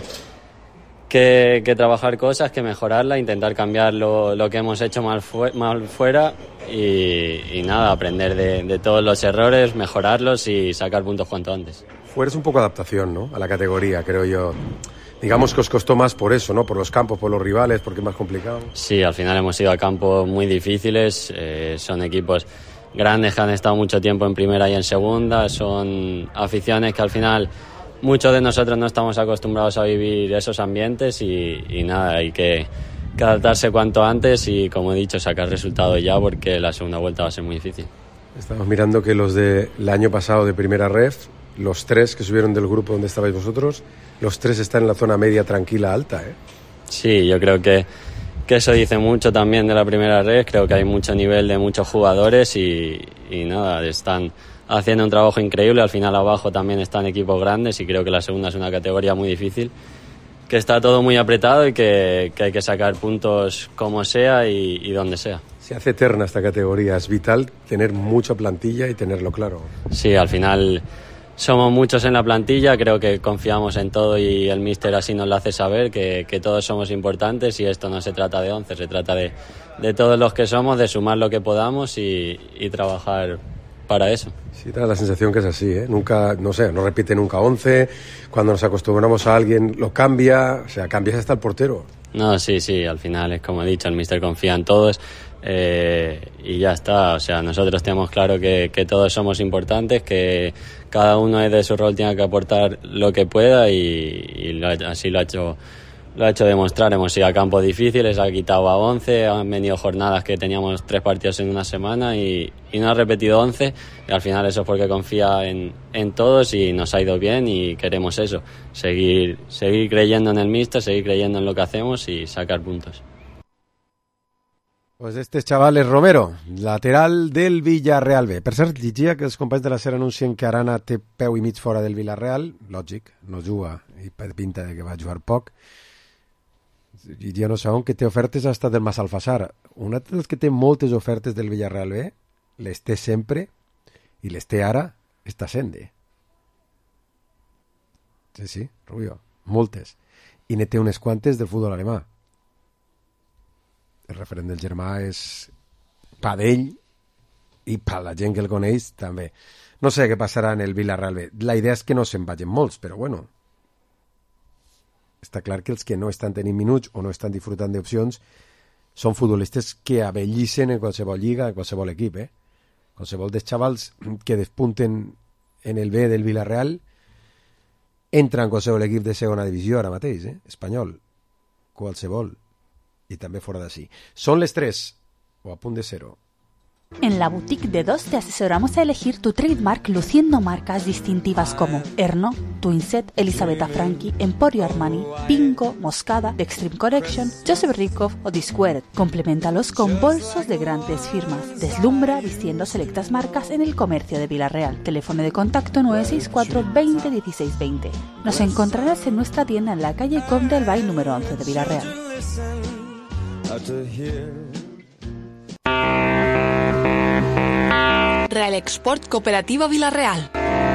trabajar cosas, que mejorarla, intentar cambiar lo que hemos hecho mal fuera y nada, aprender de todos los errores, mejorarlos y sacar puntos cuanto antes. Fuera es un poco adaptación, ¿no?, a la categoría, creo yo. Digamos que os costó más por eso, ¿no?, por los campos, por los rivales, porque es más complicado. Sí, al final hemos ido a campos muy difíciles, son equipos grandes que han estado mucho tiempo en primera y en segunda, son aficiones que al final muchos de nosotros no estamos acostumbrados a vivir esos ambientes y nada, hay que adaptarse cuanto antes y, como he dicho, sacar resultados ya porque la segunda vuelta va a ser muy difícil. Estamos mirando que los del año pasado de primera ref, los 3 que subieron del grupo donde estabais vosotros, los 3 están en la zona media tranquila alta, ¿eh? Sí, yo creo que eso dice mucho también de la primera red. Creo que hay mucho nivel de muchos jugadores y nada, están haciendo un trabajo increíble. Al final abajo también están equipos grandes y creo que la segunda es una categoría muy difícil, que está todo muy apretado y que hay que sacar puntos como sea y donde sea. Se hace eterna esta categoría, es vital tener mucha plantilla y tenerlo claro. Sí, al final somos muchos en la plantilla, creo que confiamos en todo y el míster así nos lo hace saber, que todos somos importantes y esto no se trata de 11, se trata de todos los que somos, de sumar lo que podamos y trabajar para eso. Sí, da la sensación que es así, ¿eh? Nunca, no sé, no repite nunca 11, cuando nos acostumbramos a alguien lo cambia, o sea, cambias hasta el portero. No, sí, al final es como he dicho, el míster confía en todos y ya está, o sea, nosotros tenemos claro que todos somos importantes, que cada uno de su rol tiene que aportar lo que pueda y así lo ha hecho demostrar. Hemos ido a campos difíciles, ha quitado a 11, han venido jornadas que teníamos 3 partidos en una semana y no ha repetido 11 y al final eso es porque confía en todos y nos ha ido bien y queremos eso, seguir creyendo en el míster, seguir creyendo en lo que hacemos y sacar puntos. Pues este chaval és Romero, lateral del Villarreal B. Per cert, llegia que els companys de la SER anuncien que Arana té peu i mig fora del Villarreal, lògic, no juga i per pinta de que va jugar poc. I jo no sé on que té ofertes ha estat del Massalfassar. Un altre dels que té moltes ofertes del Villarreal B, les té sempre i les té ara, està Sende. Sí, Rubio, moltes. I ne té unes quantes del futbol alemà. El referent del germà és pa d'ell i per la gent que el coneix també. No sé què passarà en el Villarreal B. La idea és que no se'n vagin molts, però bueno, està clar que els que no estan tenint minuts o no estan disfrutant d'opcions són futbolistes que abellissen en qualsevol lliga, en qualsevol equip, eh? Qualsevol dels xavals que despunten en el B del Villarreal entra en qualsevol equip de segona divisió ara mateix, espanyol, qualsevol, i també fora d'ací. Són les 3, o a punt de 0. En la boutique de DOS te asesoramos a elegir tu trademark luciendo marcas distintivas como Erno, Twinset, Elisabetta Franchi, Emporio Armani, Pinko, Moscada, The Extreme Collection, Joseph Rikov o Disquared. Compleméntalos con bolsos de grandes firmas. Deslumbra vistiendo selectas marcas en el comercio de Villarreal. Teléfono de contacto 964 20 16 20. Nos encontrarás en nuestra tienda en la calle Conde del Bay número 11 de Villarreal. listen to hear. Real Export Cooperativa Vilarreal.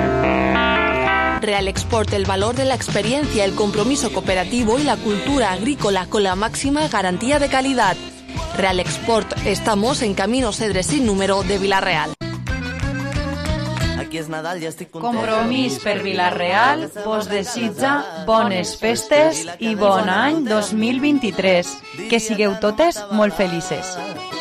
Real Export, el valor de la experiencia, el compromiso cooperativo y la cultura agrícola con la máxima garantía de calidad. Real Export, estamos en Camino Cedre sin número de Vilarreal. Compromís per Vilarreal vos desitja bones festes i bon any 2023. Que sigueu totes molt felices.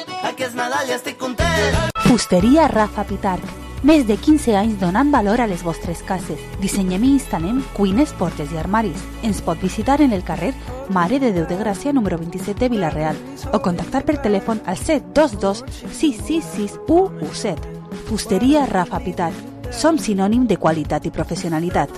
Fusteria Rafa Pitarch. Més de 15 anys donant valor a les vostres cases. Dissenyem i instal·lem cuines, portes i armaris. Ens pot visitar en el carrer Mare de Déu de Gràcia número 27 de Vilarreal o contactar per telèfon al 722 666 117. Fusteria Rafa Pitarch. Som sinònim de qualitat i professionalitat.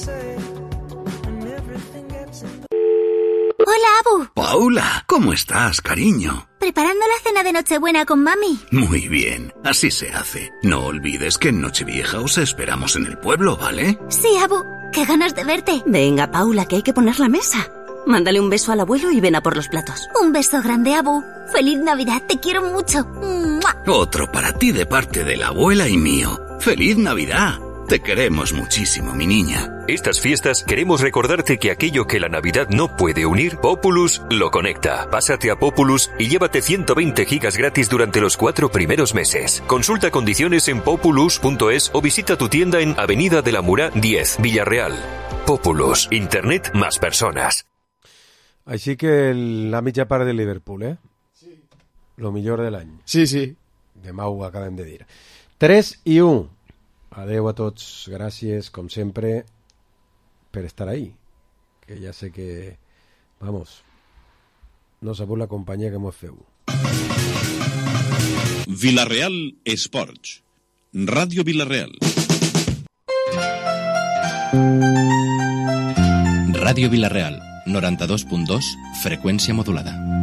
Hola, Abu. Paula, ¿cómo estás, cariño? Preparando la cena de Nochebuena con mami. Muy bien, así se hace. No olvides que en Nochevieja os esperamos en el pueblo, ¿vale? Sí, Abu. Qué ganas de verte. Venga, Paula, que hay que poner la mesa. Mándale un beso al abuelo y ven a por los platos. Un beso grande, Abu. Feliz Navidad, te quiero mucho. ¡Mua! Otro para ti de parte de la abuela y mío. ¡Feliz Navidad! Te queremos muchísimo, mi niña. Estas fiestas queremos recordarte que aquello que la Navidad no puede unir, Populus lo conecta. Pásate a Populus y llévate 120 gigas gratis durante los 4 primeros meses. Consulta condiciones en populus.es o visita tu tienda en Avenida de la Murá 10, Villarreal. Populus, internet más personas. Així que la mitja part de Liverpool, eh? Sí. Lo millor de l'any. Sí, sí. Demà ho acabem de dir. 3-1. Adeu a tots, gràcies, com sempre, per estar ahí. Que ja sé que, vamos, no sabeu la companyia que mos feu. Vilarreal Esports. Ràdio Vilarreal. Ràdio Vilarreal, 92.2, freqüència modulada.